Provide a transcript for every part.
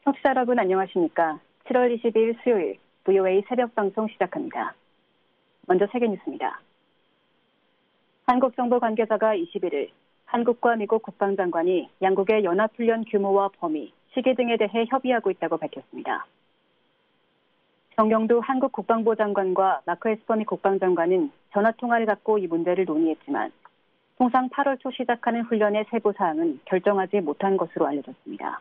청취자 여러분 안녕하십니까? 7월 22일 수요일 VOA 새벽 방송 시작합니다. 먼저 세계 뉴스입니다. 한국 정부 관계자가 21일 한국과 미국 국방장관이 양국의 연합훈련 규모와 범위, 시기 등에 대해 협의하고 있다고 밝혔습니다. 정경두 한국 국방부 장관과 마크 에스퍼 미 국방장관은 전화통화를 갖고 이 문제를 논의했지만 통상 8월 초 시작하는 훈련의 세부 사항은 결정하지 못한 것으로 알려졌습니다.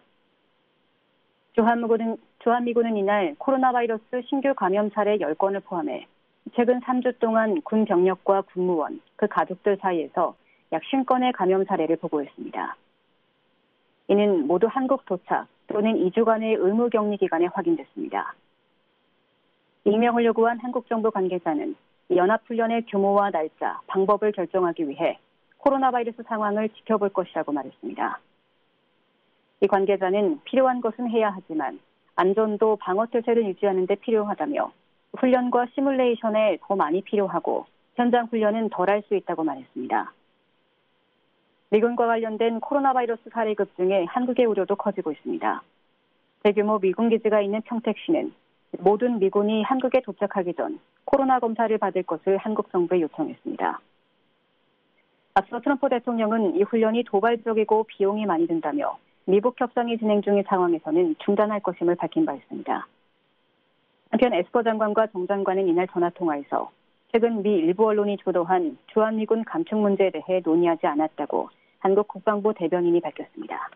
주한미군은 이날 코로나 바이러스 신규 감염 사례 10건을 포함해 최근 3주 동안 군 병력과 군무원, 그 가족들 사이에서 약 50건의 감염 사례를 보고했습니다. 이는 모두 한국 도착 또는 2주간의 의무 격리 기간에 확인됐습니다. 익명을 요구한 한국 정부 관계자는 연합훈련의 규모와 날짜, 방법을 결정하기 위해 코로나 바이러스 상황을 지켜볼 것이라고 말했습니다. 이 관계자는 필요한 것은 해야 하지만 안전도 방어태세를 유지하는 데 필요하다며 훈련과 시뮬레이션에 더 많이 필요하고 현장 훈련은 덜 할 수 있다고 말했습니다. 미군과 관련된 코로나 바이러스 사례 급증에 한국의 우려도 커지고 있습니다. 대규모 미군 기지가 있는 평택시는 모든 미군이 한국에 도착하기 전 코로나 검사를 받을 것을 한국 정부에 요청했습니다. 앞서 트럼프 대통령은 이 훈련이 도발적이고 비용이 많이 든다며 미북 협상이 진행 중인 상황에서는 중단할 것임을 밝힌 바 있습니다. 한편 에스퍼 장관과 정 장관은 이날 전화통화에서 최근 미 일부 언론이 주도한 주한미군 감축 문제에 대해 논의하지 않았다고 한국 국방부 대변인이 밝혔습니다.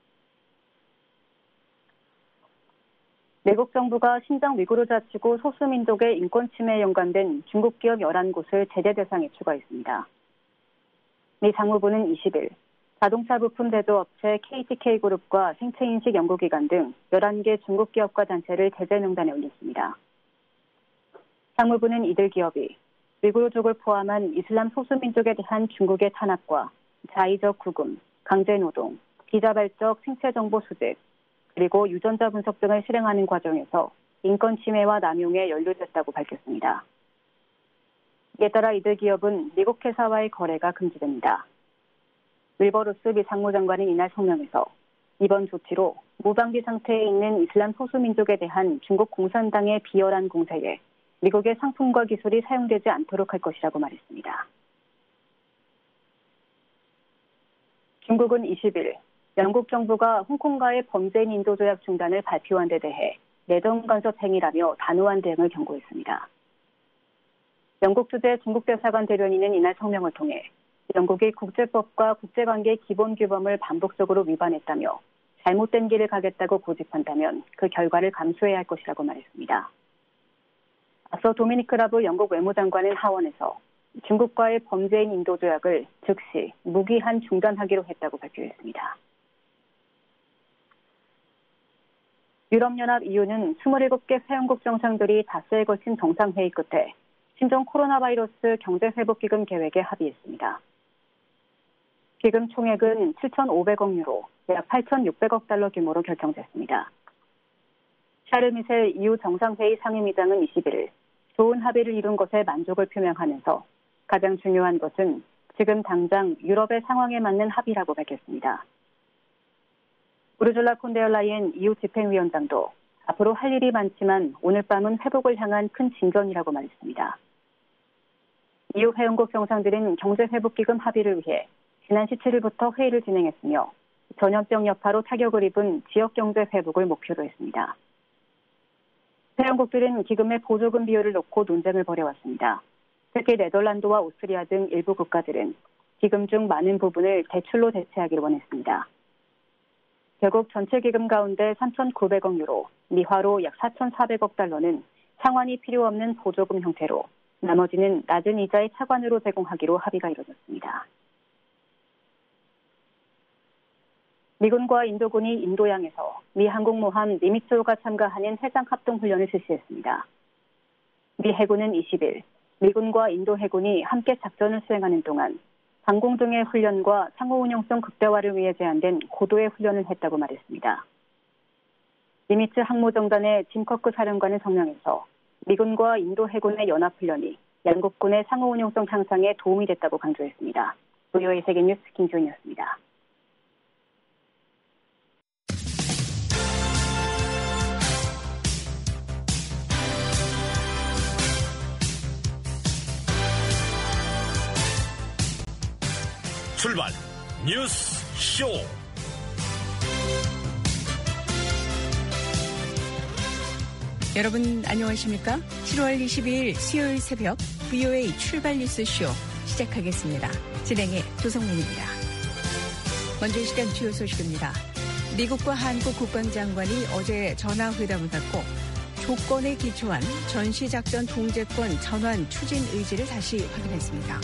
미국 정부가 신장 위구르 자치구 소수민족의 인권 침해에 연관된 중국 기업 11곳을 제재 대상에 추가했습니다. 미 상무부는 20일 자동차 부품 제조업체 KTK그룹과 생체인식 연구기관 등 11개 중국 기업과 단체를 제재 명단에 올렸습니다. 상무부는 이들 기업이 위구르족을 포함한 이슬람 소수민족에 대한 중국의 탄압과 자의적 구금, 강제노동, 비자발적 생체정보 수집, 그리고 유전자 분석 등을 실행하는 과정에서 인권 침해와 남용에 연루됐다고 밝혔습니다. 이에 따라 이들 기업은 미국 회사와의 거래가 금지됩니다. 윌버루스 미 상무장관은 이날 성명에서 이번 조치로 무방비 상태에 있는 이슬람 소수민족에 대한 중국 공산당의 비열한 공세에 미국의 상품과 기술이 사용되지 않도록 할 것이라고 말했습니다. 중국은 20일 영국 정부가 홍콩과의 범죄인 인도조약 중단을 발표한 데 대해 내정 간섭 행위라며 단호한 대응을 경고했습니다. 영국 주재 중국 대사관 대변인은 이날 성명을 통해 영국이 국제법과 국제관계 기본 규범을 반복적으로 위반했다며 잘못된 길을 가겠다고 고집한다면 그 결과를 감수해야 할 것이라고 말했습니다. 앞서 도미니크 라브 영국 외무장관은 하원에서 중국과의 범죄인 인도 조약을 즉시 무기한 중단하기로 했다고 발표했습니다. 유럽연합 EU는 27개 회원국 정상들이 닷새에 걸친 정상회의 끝에 신종 코로나 바이러스 경제회복기금 계획에 합의했습니다. 기금 총액은 7,500억 유로, 약 8,600억 달러 규모로 결정됐습니다. 샤르 미셀 EU 정상회의 상임위장은 21일 좋은 합의를 이룬 것에 만족을 표명하면서 가장 중요한 것은 지금 당장 유럽의 상황에 맞는 합의라고 밝혔습니다. 우르줄라 폰 데어 라이엔 EU 집행위원장도 앞으로 할 일이 많지만 오늘 밤은 회복을 향한 큰 진전이라고 말했습니다. EU 회원국 정상들은 경제회복기금 합의를 위해 지난 17일부터 회의를 진행했으며 전염병 여파로 타격을 입은 지역경제 회복을 목표로 했습니다. 회원국들은 기금의 보조금 비율을 놓고 논쟁을 벌여왔습니다. 특히 네덜란드와 오스트리아 등 일부 국가들은 기금 중 많은 부분을 대출로 대체하기를 원했습니다. 결국 전체 기금 가운데 3,900억 유로, 미화로 약 4,400억 달러는 상환이 필요 없는 보조금 형태로 나머지는 낮은 이자의 차관으로 제공하기로 합의가 이루어졌습니다. 미군과 인도군이 인도양에서 미 항공모함 니미츠호가 참가하는 해상 합동훈련을 실시했습니다. 미 해군은 20일 미군과 인도 해군이 함께 작전을 수행하는 동안 항공 등의 훈련과 상호 운용성 극대화를 위해 제안된 고도의 훈련을 했다고 말했습니다. 니미츠 항모정단의 짐 커크 사령관은 성명에서 미군과 인도 해군의 연합훈련이 양국군의 상호 운용성 향상에 도움이 됐다고 강조했습니다. VOA 세계뉴스 김지훈이었습니다. 출발 뉴스 쇼. 여러분 안녕하십니까? 7월 22일 수요일 새벽 VOA 출발 뉴스 쇼 시작하겠습니다. 진행의 조성문입니다. 먼저 이 시간 주요 소식입니다. 미국과 한국 국방장관이 어제 전화회담을 갖고 조건에 기초한 전시작전 통제권 전환 추진 의지를 다시 확인했습니다.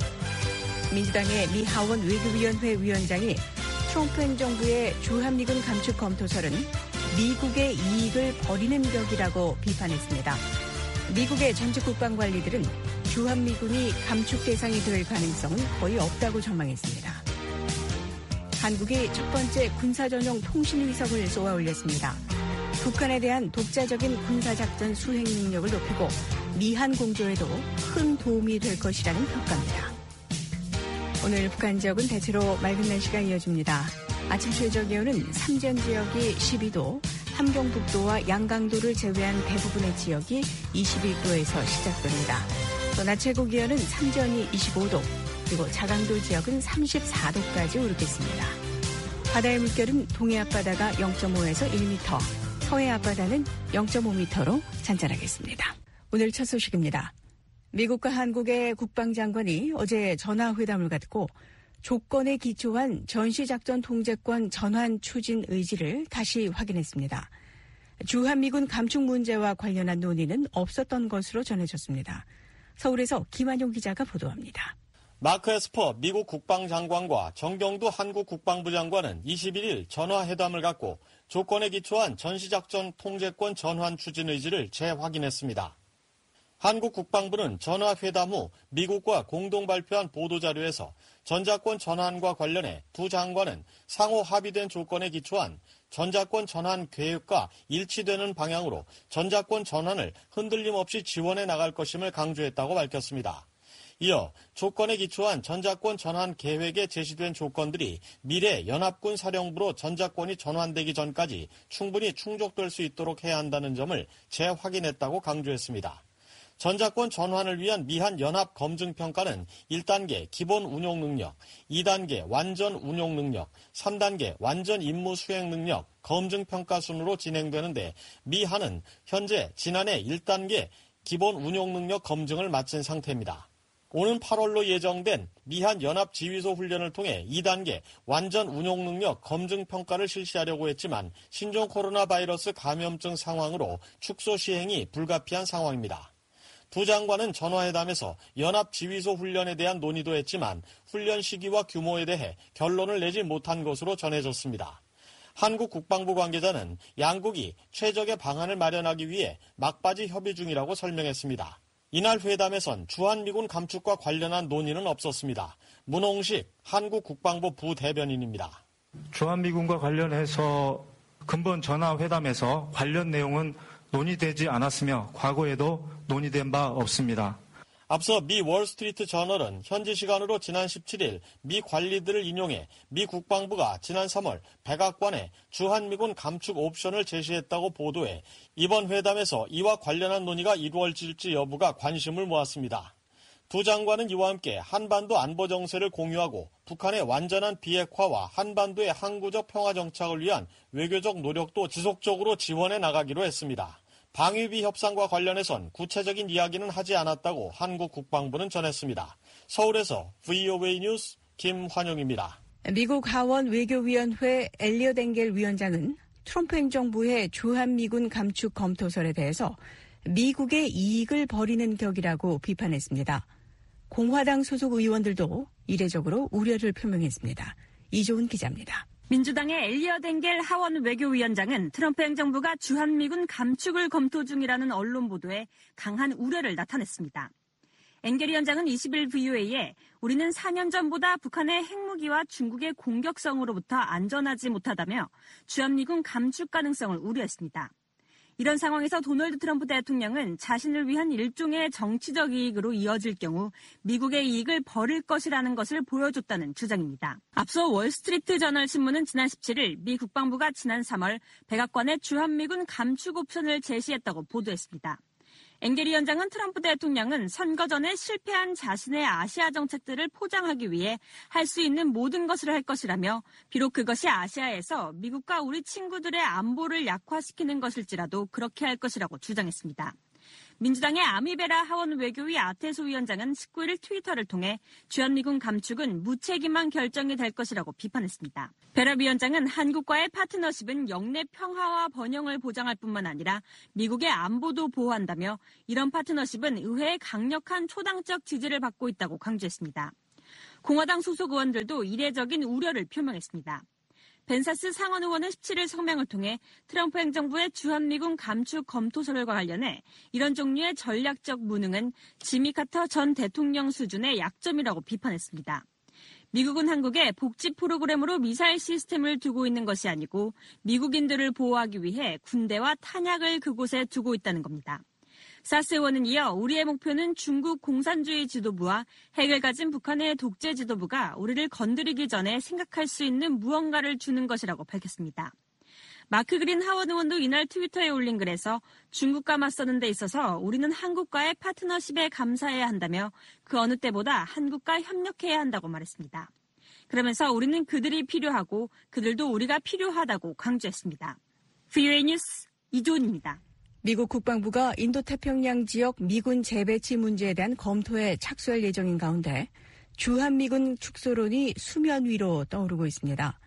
민주당의 미 하원 외교위원회 위원장이 트럼프 행정부의 주한미군 감축 검토설은 미국의 이익을 버리는 격이라고 비판했습니다. 미국의 전직 국방관리들은 주한미군이 감축 대상이 될 가능성은 거의 없다고 전망했습니다. 한국이 첫 번째 군사전용 통신위성을 쏘아 올렸습니다. 북한에 대한 독자적인 군사작전 수행 능력을 높이고 미한 공조에도 큰 도움이 될 것이라는 평가입니다. 오늘 북한 지역은 대체로 맑은 날씨가 이어집니다. 아침 최저 기온은 삼전 지역이 12도, 함경북도와 양강도를 제외한 대부분의 지역이 21도에서 시작됩니다. 또 낮 최고 기온은 삼전이 25도, 그리고 자강도 지역은 34도까지 오르겠습니다. 바다의 물결은 동해 앞바다가 0.5에서 1m, 서해 앞바다는 0.5m로 잔잔하겠습니다. 오늘 첫 소식입니다. 미국과 한국의 국방장관이 어제 전화회담을 갖고 조건에 기초한 전시작전 통제권 전환 추진 의지를 다시 확인했습니다. 주한미군 감축 문제와 관련한 논의는 없었던 것으로 전해졌습니다. 서울에서 김한용 기자가 보도합니다. 마크 에스퍼 미국 국방장관과 정경두 한국 국방부 장관은 21일 전화회담을 갖고 조건에 기초한 전시작전 통제권 전환 추진 의지를 재확인했습니다. 한국 국방부는 전화회담 후 미국과 공동 발표한 보도자료에서 전자권 전환과 관련해 두 장관은 상호 합의된 조건에 기초한 전자권 전환 계획과 일치되는 방향으로 전자권 전환을 흔들림 없이 지원해 나갈 것임을 강조했다고 밝혔습니다. 이어 조건에 기초한 전자권 전환 계획에 제시된 조건들이 미래 연합군 사령부로 전자권이 전환되기 전까지 충분히 충족될 수 있도록 해야 한다는 점을 재확인했다고 강조했습니다. 전자권 전환을 위한 미한 연합 검증 평가는 1단계 기본 운용 능력, 2단계 완전 운용 능력, 3단계 완전 임무 수행 능력 검증 평가 순으로 진행되는데 미한은 현재 지난해 1단계 기본 운용 능력 검증을 마친 상태입니다. 오는 8월로 예정된 미한 연합 지휘소 훈련을 통해 2단계 완전 운용 능력 검증 평가를 실시하려고 했지만 신종 코로나 바이러스 감염증 상황으로 축소 시행이 불가피한 상황입니다. 두 장관은 전화회담에서 연합 지휘소 훈련에 대한 논의도 했지만 훈련 시기와 규모에 대해 결론을 내지 못한 것으로 전해졌습니다. 한국 국방부 관계자는 양국이 최적의 방안을 마련하기 위해 막바지 협의 중이라고 설명했습니다. 이날 회담에선 주한미군 감축과 관련한 논의는 없었습니다. 문홍식 한국 국방부 부대변인입니다. 주한미군과 관련해서 근본 전화회담에서 관련 내용은 논의되지 않았으며 과거에도 논의된 바 없습니다. 앞서 미 월스트리트 저널은 현지 시간으로 지난 17일 미 관리들을 인용해 미 국방부가 지난 3월 백악관에 주한미군 감축 옵션을 제시했다고 보도해 이번 회담에서 이와 관련한 논의가 이루어질지 여부가 관심을 모았습니다. 두 장관은 이와 함께 한반도 안보 정세를 공유하고 북한의 완전한 비핵화와 한반도의 항구적 평화 정착을 위한 외교적 노력도 지속적으로 지원해 나가기로 했습니다. 방위비 협상과 관련해선 구체적인 이야기는 하지 않았다고 한국 국방부는 전했습니다. 서울에서 VOA 뉴스 김환용입니다. 미국 하원 외교위원회 엘리엇 엥겔 위원장은 트럼프 행정부의 주한미군 감축 검토설에 대해서 미국의 이익을 버리는 격이라고 비판했습니다. 공화당 소속 의원들도 이례적으로 우려를 표명했습니다. 이조은 기자입니다. 민주당의 엘리엇 엥겔 하원 외교위원장은 트럼프 행정부가 주한미군 감축을 검토 중이라는 언론 보도에 강한 우려를 나타냈습니다. 엥겔 위원장은 20일 VOA에 우리는 4년 전보다 북한의 핵무기와 중국의 공격성으로부터 안전하지 못하다며 주한미군 감축 가능성을 우려했습니다. 이런 상황에서 도널드 트럼프 대통령은 자신을 위한 일종의 정치적 이익으로 이어질 경우 미국의 이익을 버릴 것이라는 것을 보여줬다는 주장입니다. 앞서 월스트리트 저널 신문은 지난 17일 미 국방부가 지난 3월 백악관에 주한미군 감축 옵션을 제시했다고 보도했습니다. 엥게리 위원장은 트럼프 대통령은 선거 전에 실패한 자신의 아시아 정책들을 포장하기 위해 할 수 있는 모든 것을 할 것이라며 비록 그것이 아시아에서 미국과 우리 친구들의 안보를 약화시키는 것일지라도 그렇게 할 것이라고 주장했습니다. 민주당의 아미베라 하원 외교위 아테소 위원장은 19일 트위터를 통해 주한미군 감축은 무책임한 결정이 될 것이라고 비판했습니다. 베라 위원장은 한국과의 파트너십은 영내 평화와 번영을 보장할 뿐만 아니라 미국의 안보도 보호한다며 이런 파트너십은 의회의 강력한 초당적 지지를 받고 있다고 강조했습니다. 공화당 소속 의원들도 이례적인 우려를 표명했습니다. 벤사스 상원 의원은 17일 성명을 통해 트럼프 행정부의 주한미군 감축 검토서열과 관련해 이런 종류의 전략적 무능은 지미 카터 전 대통령 수준의 약점이라고 비판했습니다. 미국은 한국에 복지 프로그램으로 미사일 시스템을 두고 있는 것이 아니고 미국인들을 보호하기 위해 군대와 탄약을 그곳에 두고 있다는 겁니다. 사스 의원은 이어 우리의 목표는 중국 공산주의 지도부와 핵을 가진 북한의 독재 지도부가 우리를 건드리기 전에 생각할 수 있는 무언가를 주는 것이라고 밝혔습니다. 마크 그린 하원 의원도 이날 트위터에 올린 글에서 중국과 맞서는 데 있어서 우리는 한국과의 파트너십에 감사해야 한다며 그 어느 때보다 한국과 협력해야 한다고 말했습니다. 그러면서 우리는 그들이 필요하고 그들도 우리가 필요하다고 강조했습니다. VOA 뉴스 이조은입니다. 미국 국방부가 인도태평양 지역 미군 재배치 문제에 대한 검토에 착수할 예정인 가운데 주한미군 축소론이 수면 위로 떠오르고 있습니다.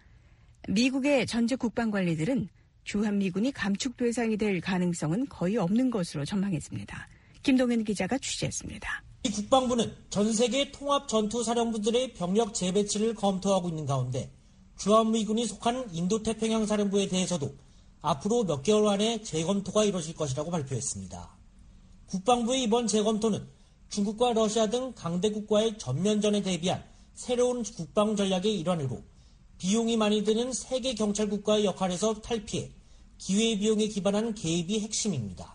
미국의 전직 국방관리들은 주한미군이 감축 대상이 될 가능성은 거의 없는 것으로 전망했습니다. 김동현 기자가 취재했습니다. 이 국방부는 전 세계 통합 전투사령부들의 병력 재배치를 검토하고 있는 가운데 주한미군이 속한 인도태평양 사령부에 대해서도 앞으로 몇 개월 안에 재검토가 이뤄질 것이라고 발표했습니다. 국방부의 이번 재검토는 중국과 러시아 등 강대국과의 전면전에 대비한 새로운 국방 전략의 일환으로 비용이 많이 드는 세계 경찰국가의 역할에서 탈피해 기회비용에 기반한 개입이 핵심입니다.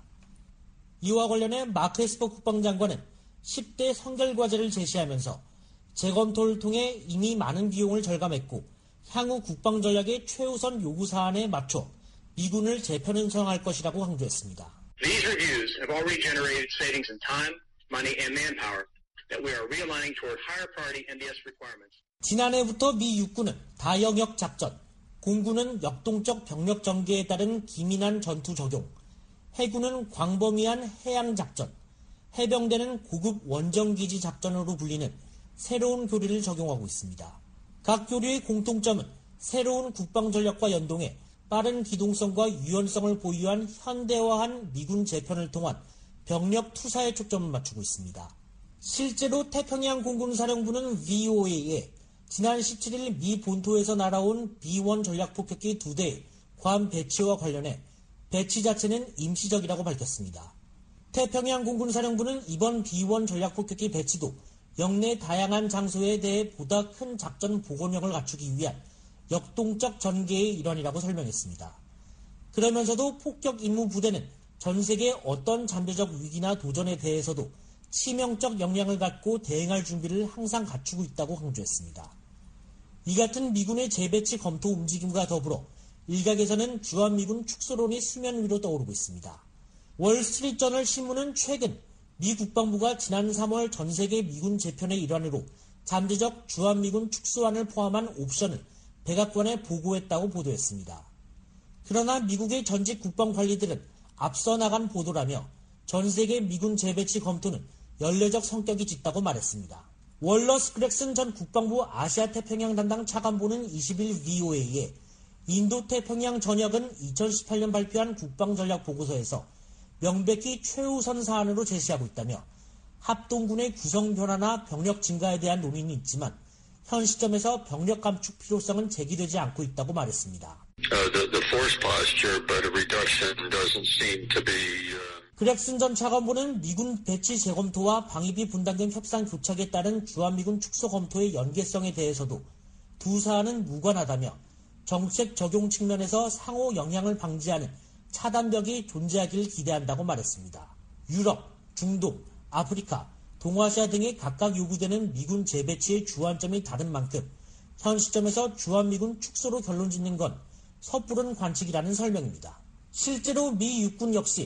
이와 관련해 마크 에스퍼 국방장관은 10대 선결과제를 제시하면서 재검토를 통해 이미 많은 비용을 절감했고 향후 국방 전략의 최우선 요구 사안에 맞춰 미군을 재편성할 것이라고 강조했습니다. These reviews have already generated savings in time, money, and manpower that we are realigning toward higher priority NDS requirements. 지난해부터 미 육군은 다영역 작전, 공군은 역동적 병력 전개에 따른 기민한 전투 적용, 해군은 광범위한 해양 작전, 해병대는 고급 원정기지 작전으로 불리는 새로운 교리를 적용하고 있습니다. 각 교리의 공통점은 새로운 국방 전략과 연동해 빠른 기동성과 유연성을 보유한 현대화한 미군 재편을 통한 병력 투사에 초점을 맞추고 있습니다. 실제로 태평양 공군사령부는 VOA에 지난 17일 미 본토에서 날아온 B-1 전략폭격기 2대의 괌 배치와 관련해 배치 자체는 임시적이라고 밝혔습니다. 태평양 공군사령부는 이번 B-1 전략폭격기 배치도 영내 다양한 장소에 대해 보다 큰 작전 복원력을 갖추기 위한 역동적 전개의 일환이라고 설명했습니다. 그러면서도 폭격 임무 부대는 전 세계 어떤 잠재적 위기나 도전에 대해서도 치명적 역량을 갖고 대응할 준비를 항상 갖추고 있다고 강조했습니다. 이 같은 미군의 재배치 검토 움직임과 더불어 일각에서는 주한미군 축소론이 수면 위로 떠오르고 있습니다. 월스트리트저널 신문은 최근 미 국방부가 지난 3월 전 세계 미군 재편의 일환으로 잠재적 주한미군 축소안을 포함한 옵션을 백악관에 보고했다고 보도했습니다. 그러나 미국의 전직 국방관리들은 앞서 나간 보도라며 전 세계 미군 재배치 검토는 연례적 성격이 짙다고 말했습니다. 월러스 그렉슨 전 국방부 아시아태평양 담당 차관보는 20일 VOA에 인도태평양 전역은 2018년 발표한 국방전략보고서에서 명백히 최우선 사안으로 제시하고 있다며 합동군의 구성 변화나 병력 증가에 대한 논의는 있지만 현 시점에서 병력 감축 필요성은 제기되지 않고 있다고 말했습니다. 그렉슨 전 차관보는 미군 배치 재검토와 방위비 분담 등 협상 교착에 따른 주한미군 축소 검토의 연계성에 대해서도 두 사안은 무관하다며 정책 적용 측면에서 상호 영향을 방지하는 차단벽이 존재하기를 기대한다고 말했습니다. 유럽, 중동, 아프리카, 동아시아 등에 각각 요구되는 미군 재배치의 주안점이 다른 만큼 현 시점에서 주한미군 축소로 결론짓는 건 섣부른 관측이라는 설명입니다. 실제로 미 육군 역시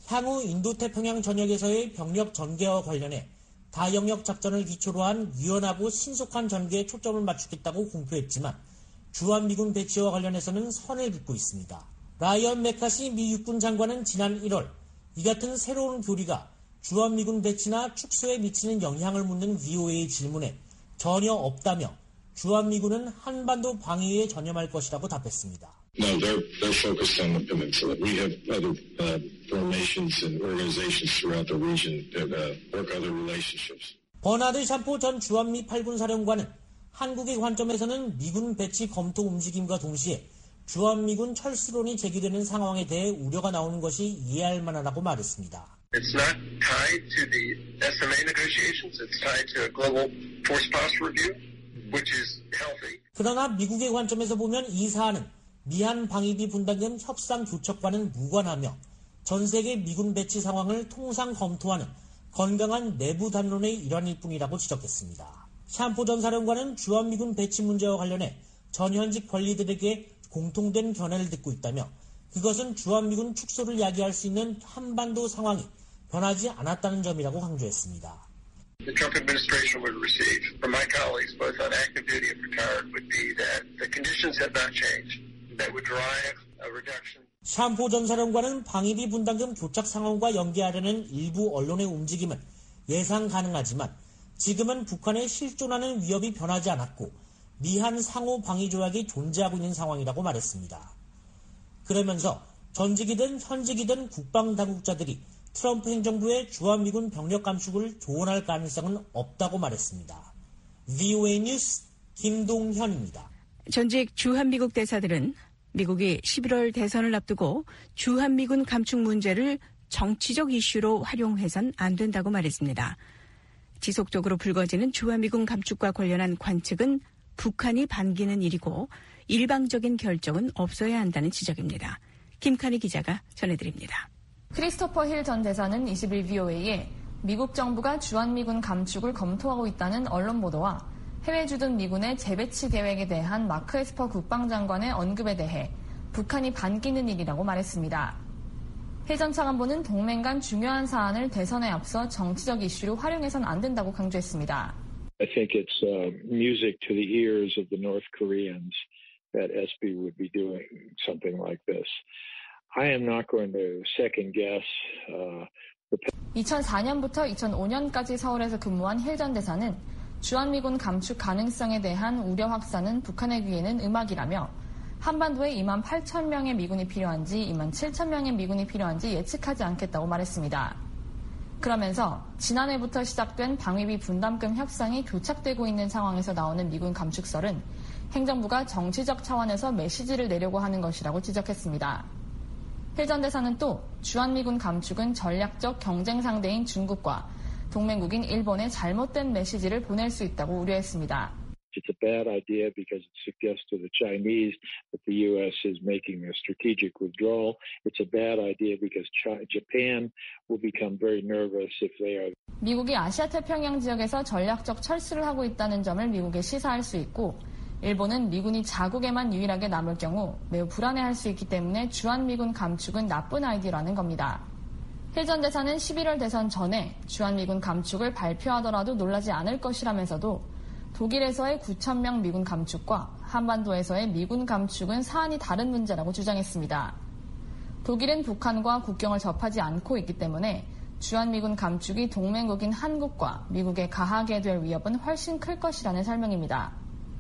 향후 인도태평양 전역에서의 병력 전개와 관련해 다영역 작전을 기초로 한 유연하고 신속한 전개에 초점을 맞추겠다고 공표했지만 주한미군 배치와 관련해서는 선을 긋고 있습니다. 라이언 맥카시 미 육군 장관은 지난 1월 이 같은 새로운 교리가 주한미군 배치나 축소에 미치는 영향을 묻는 VOA의 질문에 전혀 없다며 주한미군은 한반도 방위에 전념할 것이라고 답했습니다. No, they're focused on the peninsula. We have other formations and organizations throughout the region that work other relationships. 버나드 샴포 전 주한미 8군 사령관은 한국의 관점에서는 미군 배치 검토 움직임과 동시에 주한미군 철수론이 제기되는 상황에 대해 우려가 나오는 것이 이해할 만하다고 말했습니다. It's not tied to the SMA negotiations. It's tied to a global force posture review, which is healthy. 그러나 미국의 관점에서 보면 이 사안은 미한 방위비 분담금 협상 교척과는 무관하며 전 세계 미군 배치 상황을 통상 검토하는 건강한 내부 담론의 일환일 뿐이라고 지적했습니다. 샴포 전 사령관은 주한미군 배치 문제와 관련해 전현직 관리들에게 공통된 견해를 듣고 있다며 그것은 주한미군 축소를 야기할 수 있는 한반도 상황이 변하지 않았다는 점이라고 강조했습니다. The Trump administration would receive from my colleagues, both on active duty and retired, would be that the conditions have not changed. That would drive a reduction. 샴포 전 사령관은 방위비 분담금 교착 상황과 연계하려는 일부 언론의 움직임은 예상 가능하지만 지금은 북한에 실존하는 위협이 변하지 않았고 미한 상호 방위 조약이 존재하고 있는 상황이라고 말했습니다. 그러면서 전직이든 현직이든 국방당국자들이 트럼프 행정부의 주한미군 병력 감축을 조언할 가능성은 없다고 말했습니다. VOA 뉴스 김동현입니다. 전직 주한미국 대사들은 미국이 11월 대선을 앞두고 주한미군 감축 문제를 정치적 이슈로 활용해선 안 된다고 말했습니다. 지속적으로 불거지는 주한미군 감축과 관련한 관측은 북한이 반기는 일이고 일방적인 결정은 없어야 한다는 지적입니다. 김칸희 기자가 전해드립니다. 크리스토퍼 힐 전 대사는 20일 VOA에 미국 정부가 주한미군 감축을 검토하고 있다는 언론 보도와 해외 주둔 미군의 재배치 계획에 대한 마크 에스퍼 국방장관의 언급에 대해 북한이 반기는 일이라고 말했습니다. 힐 전 차관보는 동맹 간 중요한 사안을 대선에 앞서 정치적 이슈로 활용해선 안 된다고 강조했습니다. I think it's music to the ears of the North Koreans that SB would be doing something like this. I am not going to second guess. 2004년부터 2005년까지 서울에서 근무한 힐 전 대사는 주한미군 감축 가능성에 대한 우려 확산은 북한의 귀에는 음악이라며 한반도에 2만 8천 명의 미군이 필요한지 2만 7천 명의 미군이 필요한지 예측하지 않겠다고 말했습니다. 그러면서 지난해부터 시작된 방위비 분담금 협상이 교착되고 있는 상황에서 나오는 미군 감축설은 행정부가 정치적 차원에서 메시지를 내려고 하는 것이라고 지적했습니다. 힐 전 대사는 또 주한미군 감축은 전략적 경쟁 상대인 중국과 동맹국인 일본에 잘못된 메시지를 보낼 수 있다고 우려했습니다. It's a bad idea because it suggests to the Chinese that the U.S. is making a strategic withdrawal. It's a bad idea because Japan will become very nervous if they are. 미국이 아시아 태평양 지역에서 전략적 철수를 하고 있다는 점을 미국에 시사할 수 있고 일본은 미군이 자국에만 유일하게 남을 경우 매우 불안해할 수 있기 때문에 주한미군 감축은 나쁜 아이디어라는 겁니다. 힐 전 대사는 11월 대선 전에 주한미군 감축을 발표하더라도 놀라지 않을 것이라면서도 독일에서의 9,000명 미군 감축과 한반도에서의 미군 감축은 사안이 다른 문제라고 주장했습니다. 독일은 북한과 국경을 접하지 않고 있기 때문에 주한미군 감축이 동맹국인 한국과 미국에 가하게 될 위협은 훨씬 클 것이라는 설명입니다.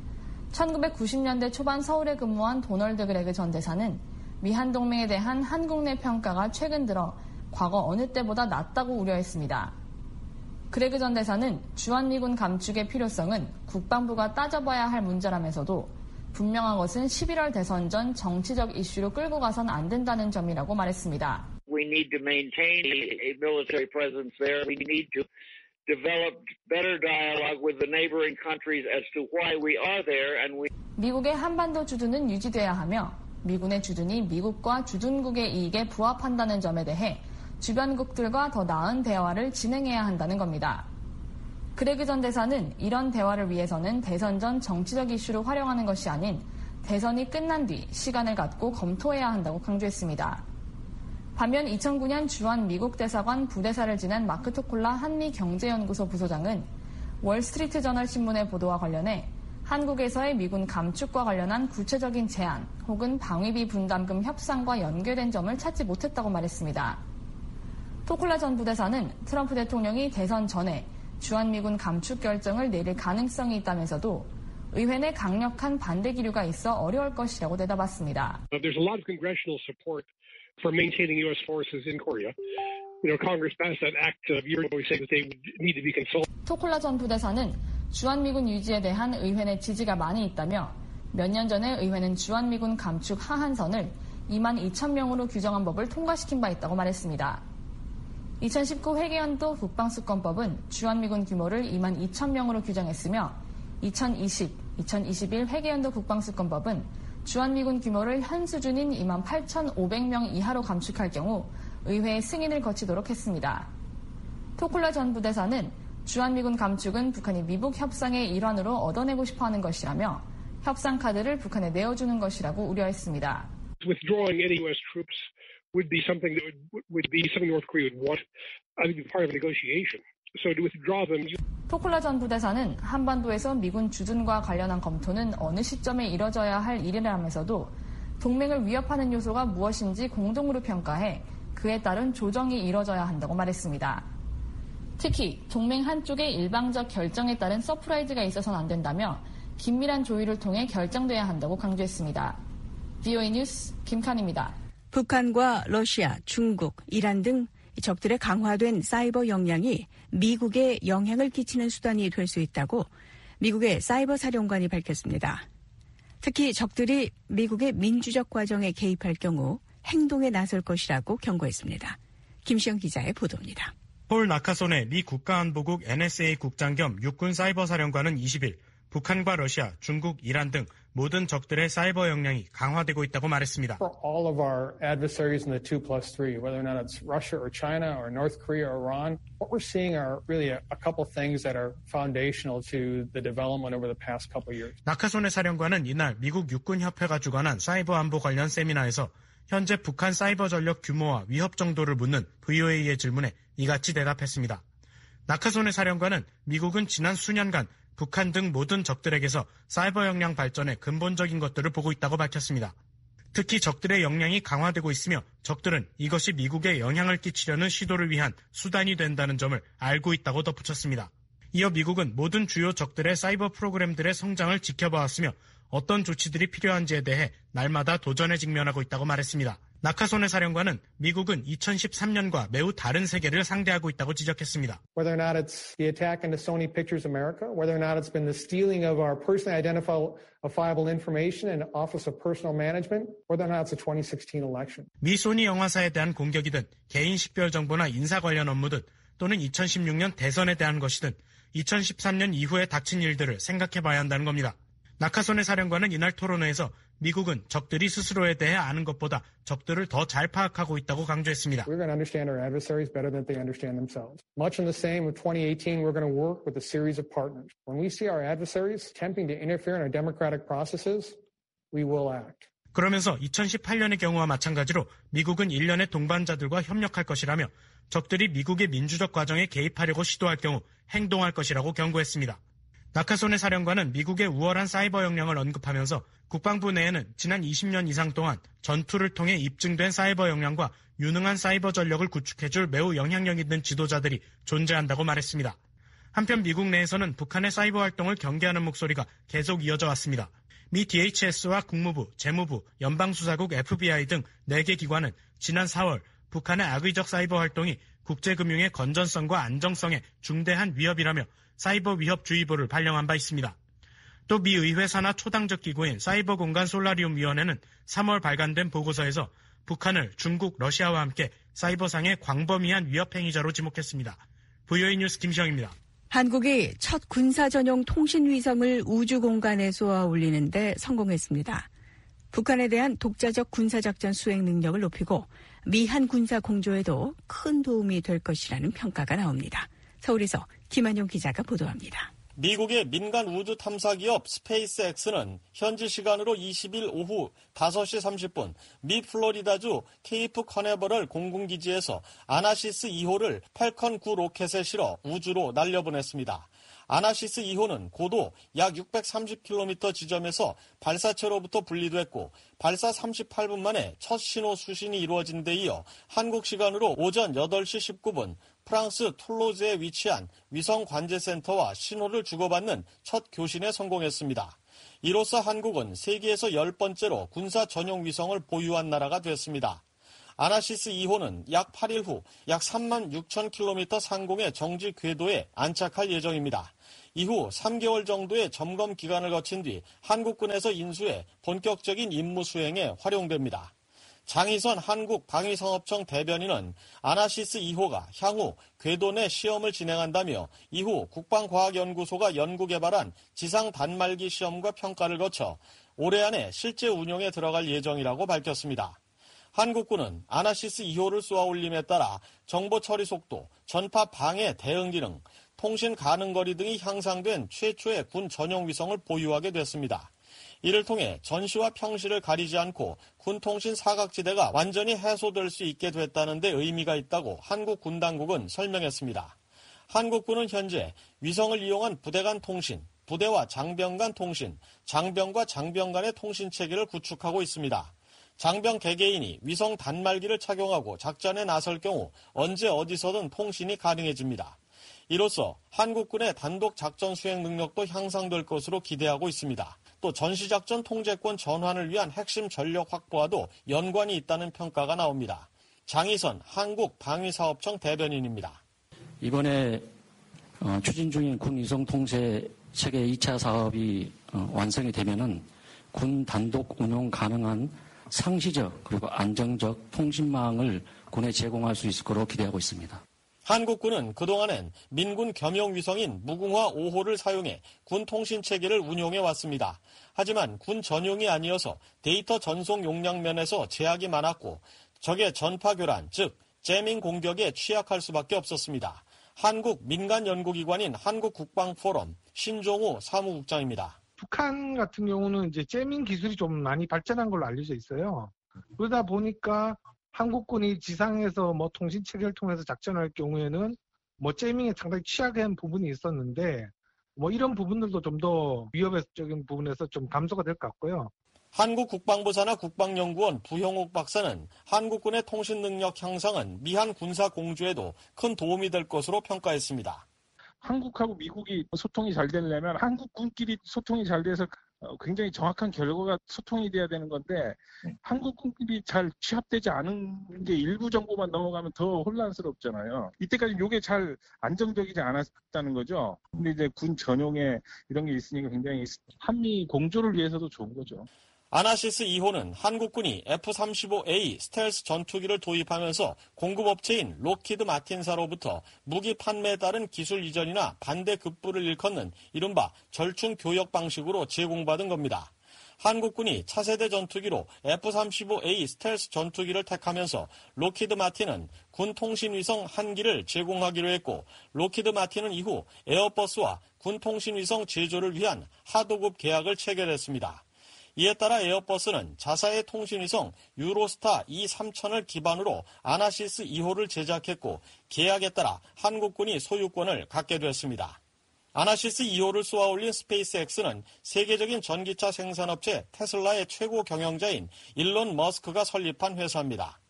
1990년대 초반 서울에 근무한 도널드 그레그 전 대사는 미한동맹에 대한 한국 내 평가가 최근 들어 과거 어느 때보다 낮다고 우려했습니다. 그레그 전 대사는 주한미군 감축의 필요성은 국방부가 따져봐야 할 문제라면서도 분명한 것은 11월 대선 전 정치적 이슈로 끌고 가선 안 된다는 점이라고 말했습니다. We need to maintain a military presence there. We need to develop better dialogue with the neighboring countries as to why we are there and we. 미국의 한반도 주둔은 유지돼야 하며 미군의 주둔이 미국과 주둔국의 이익에 부합한다는 점에 대해 주변국들과 더 나은 대화를 진행해야 한다는 겁니다. 그레그 전 대사는 이런 대화를 위해서는 대선 전 정치적 이슈로 활용하는 것이 아닌 대선이 끝난 뒤 시간을 갖고 검토해야 한다고 강조했습니다. 반면 2009년 주한 미국 대사관 부대사를 지낸 마크 토콜라 한미경제연구소 부소장은 월스트리트 저널 신문의 보도와 관련해 한국에서의 미군 감축과 관련한 구체적인 제안 혹은 방위비 분담금 협상과 연계된 점을 찾지 못했다고 말했습니다. 토콜라 전 부대사는 트럼프 대통령이 대선 전에 주한미군 감축 결정을 내릴 가능성이 있다면서도 의회 내 강력한 반대 기류가 있어 어려울 것이라고 대답했습니다. There's a lot of congressional support for maintaining U.S. forces in Korea. Congress passed that act a year ago saying that they would need to be consulted. 토콜라 전 부대사는 주한미군 유지에 대한 의회 내 지지가 많이 있다며 몇 년 전에 의회는 주한미군 감축 하한선을 22,000명으로 규정한 법을 통과시킨 바 있다고 말했습니다. 2019 회계연도 국방수권법은 주한미군 규모를 22,000명으로 규정했으며 2020, 2021 회계연도 국방수권법은 주한미군 규모를 현 수준인 28,500명 이하로 감축할 경우 의회의 승인을 거치도록 했습니다. 토콜라 전 부대사는 주한미군 감축은 북한이 미북 협상의 일환으로 얻어내고 싶어하는 것이라며 협상 카드를 북한에 내어주는 것이라고 우려했습니다. Withdrawing any U.S. troops would be something that would be something North Korea would want. I think it's part of a negotiation. So to withdraw them. 토콜라 전 부대사는 한반도에서 미군 주둔과 관련한 검토는 어느 시점에 이뤄져야 할 일이라면서도 동맹을 위협하는 요소가 무엇인지 공동으로 평가해 그에 따른 조정이 이뤄져야 한다고 말했습니다. 특히 동맹 한쪽의 일방적 결정에 따른 서프라이즈가 있어서는 안 된다며 긴밀한 조율을 통해 결정돼야 한다고 강조했습니다. VOA 뉴스 김칸입니다. 북한과 러시아, 중국, 이란 등 적들의 강화된 사이버 역량이 미국에 영향을 끼치는 수단이 될 수 있다고 미국의 사이버 사령관이 밝혔습니다. 특히 적들이 미국의 민주적 과정에 개입할 경우 행동에 나설 것이라고 경고했습니다. 김시영 기자의 보도입니다. 폴 나카손의 미 국가안보국 NSA 국장 겸 육군 사이버 사령관은 20일 북한과 러시아, 중국, 이란 등 모든 적들의 사이버 역량이 강화되고 있다고 말했습니다. For all of our adversaries in the 2+3, whether or not it's Russia or China or North Korea or Iran, what we're seeing are really a couple things that are foundational to the development over the past couple years. 나카손의 사령관은 이날 미국 육군협회가 주관한 사이버 안보 관련 세미나에서 현재 북한 사이버 전력 규모와 위협 정도를 묻는 VOA의 질문에 이같이 대답했습니다. 나카손의 사령관은 미국은 지난 수년간 북한 등 모든 적들에게서 사이버 역량 발전에 근본적인 것들을 보고 있다고 밝혔습니다. 특히 적들의 역량이 강화되고 있으며 적들은 이것이 미국에 영향을 끼치려는 시도를 위한 수단이 된다는 점을 알고 있다고 덧붙였습니다. 이어 미국은 모든 주요 적들의 사이버 프로그램들의 성장을 지켜봐왔으며 어떤 조치들이 필요한지에 대해 날마다 도전에 직면하고 있다고 말했습니다. 나카손의 사령관은 미국은 2013년과 매우 다른 세계를 상대하고 있다고 지적했습니다. Whether or not it's the attack into Sony Pictures America, whether or not it's been the stealing of our personally identifiable information in Office of Personnel Management, whether or not it's the 2016 election. 미 소니 영화사에 대한 공격이든 개인 식별 정보나 인사 관련 업무든 또는 2016년 대선에 대한 것이든 2013년 이후에 닥친 일들을 생각해봐야 한다는 겁니다. 나카손의 사령관은 이날 토론회에서 미국은 적들이 스스로에 대해 아는 것보다 적들을 더 잘 파악하고 있다고 강조했습니다. We're going to understand our adversaries better than they understand themselves. Much in the same with 2018, we're going to work with a series of partners. When we see our adversaries attempting to interfere in our democratic processes, we will act. 그러면서 2018년의 경우와 마찬가지로 미국은 일련의 동반자들과 협력할 것이라며 적들이 미국의 민주적 과정에 개입하려고 시도할 경우 행동할 것이라고 경고했습니다. 나카손의 사령관은 미국의 우월한 사이버 역량을 언급하면서 국방부 내에는 지난 20년 이상 동안 전투를 통해 입증된 사이버 역량과 유능한 사이버 전력을 구축해줄 매우 영향력 있는 지도자들이 존재한다고 말했습니다. 한편 미국 내에서는 북한의 사이버 활동을 경계하는 목소리가 계속 이어져 왔습니다. 미 DHS와 국무부, 재무부, 연방수사국 FBI 등 4개 기관은 지난 4월 북한의 악의적 사이버 활동이 국제금융의 건전성과 안정성에 중대한 위협이라며 사이버 위협주의보를 발령한 바 있습니다. 또 미 의회 산하 초당적 기구인 사이버 공간 솔라리움 위원회는 3월 발간된 보고서에서 북한을 중국, 러시아와 함께 사이버상의 광범위한 위협 행위자로 지목했습니다. VOA 뉴스 김시영입니다. 한국이 첫 군사 전용 통신 위성을 우주 공간에 쏘아 올리는 데 성공했습니다. 북한에 대한 독자적 군사작전 수행 능력을 높이고 미한 군사 공조에도 큰 도움이 될 것이라는 평가가 나옵니다. 서울에서 김한용 기자가 보도합니다. 미국의 민간 우주 탐사 기업 스페이스X는 현지 시간으로 20일 오후 5시 30분 미 플로리다주 케이프 커네버럴 공군기지에서 아나시스 2호를 팔컨 9 로켓에 실어 우주로 날려보냈습니다. 아나시스 2호는 고도 약 630km 지점에서 발사체로부터 분리됐고 발사 38분 만에 첫 신호 수신이 이루어진 데 이어 한국 시간으로 오전 8시 19분 프랑스 툴로즈에 위치한 위성관제센터와 신호를 주고받는 첫 교신에 성공했습니다. 이로써 한국은 세계에서 10번째로 군사 전용 위성을 보유한 나라가 됐습니다. 아나시스 2호는 약 8일 후 약 36,000km 상공의 정지 궤도에 안착할 예정입니다. 이후 3개월 정도의 점검 기간을 거친 뒤 한국군에서 인수해 본격적인 임무 수행에 활용됩니다. 장희선 한국방위산업청 대변인은 아나시스 2호가 향후 궤도 내 시험을 진행한다며 이후 국방과학연구소가 연구개발한 지상 단말기 시험과 평가를 거쳐 올해 안에 실제 운용에 들어갈 예정이라고 밝혔습니다. 한국군은 아나시스 2호를 쏘아올림에 따라 정보 처리 속도, 전파 방해 대응 기능, 통신 가능거리 등이 향상된 최초의 군 전용 위성을 보유하게 됐습니다. 이를 통해 전시와 평시를 가리지 않고 군통신 사각지대가 완전히 해소될 수 있게 됐다는 데 의미가 있다고 한국 군 당국은 설명했습니다. 한국군은 현재 위성을 이용한 부대 간 통신, 부대와 장병 간 통신, 장병과 장병 간의 통신 체계를 구축하고 있습니다. 장병 개개인이 위성 단말기를 착용하고 작전에 나설 경우 언제 어디서든 통신이 가능해집니다. 이로써 한국군의 단독 작전 수행 능력도 향상될 것으로 기대하고 있습니다. 또 전시작전 통제권 전환을 위한 핵심 전력 확보와도 연관이 있다는 평가가 나옵니다. 장희선 한국방위사업청 대변인입니다. 이번에 추진 중인 군 위성 통제 체계 2차 사업이 완성이 되면은 군 단독 운용 가능한 상시적 그리고 안정적 통신망을 군에 제공할 수 있을 것으로 기대하고 있습니다. 한국군은 그동안엔 민군 겸용 위성인 무궁화 5호를 사용해 군 통신 체계를 운용해 왔습니다. 하지만 군 전용이 아니어서 데이터 전송 용량 면에서 제약이 많았고 적의 전파 교란, 즉 재밍 공격에 취약할 수밖에 없었습니다. 한국 민간 연구기관인 한국국방포럼 신종우 사무국장입니다. 북한 같은 경우는 이제 재밍 기술이 좀 많이 발전한 걸로 알려져 있어요. 그러다 보니까 한국군이 지상에서 통신 체계를 통해서 작전할 경우에는 재밍에 상당히 취약한 부분이 있었는데 이런 부분들도 좀 더 위협적인 부분에서 좀 감소가 될 것 같고요. 한국국방부 산하 국방연구원 부형욱 박사는 한국군의 통신 능력 향상은 미한 군사 공조에도 큰 도움이 될 것으로 평가했습니다. 한국하고 미국이 소통이 잘 되려면 한국군끼리 소통이 잘 돼서 굉장히 정확한 결과가 소통이 돼야 되는 건데 한국군끼리 잘 취합되지 않은 게 일부 정보만 넘어가면 더 혼란스럽잖아요. 이때까지 이게 잘 안정적이지 않았다는 거죠. 근데 이제 군 전용에 이런 게 있으니까 굉장히 한미 공조를 위해서도 좋은 거죠. 아나시스 2호는 한국군이 F-35A 스텔스 전투기를 도입하면서 공급업체인 로키드 마틴사로부터 무기 판매에 따른 기술 이전이나 반대 급부를 일컫는 이른바 절충 교역 방식으로 제공받은 겁니다. 한국군이 차세대 전투기로 F-35A 스텔스 전투기를 택하면서 로키드 마틴은 군 통신위성 1기를 제공하기로 했고 로키드 마틴은 이후 에어버스와 군 통신위성 제조를 위한 하도급 계약을 체결했습니다. 이에 따라 에어버스는 자사의 통신위성 유로스타 E3000을 기반으로 아나시스 2호를 제작했고 계약에 따라 한국군이 소유권을 갖게 됐습니다. 아나시스 2호를 쏘아올린 스페이스X는 세계적인 전기차 생산업체 테슬라의 최고 경영자인 일론 머스크가 설립한 회사입니다.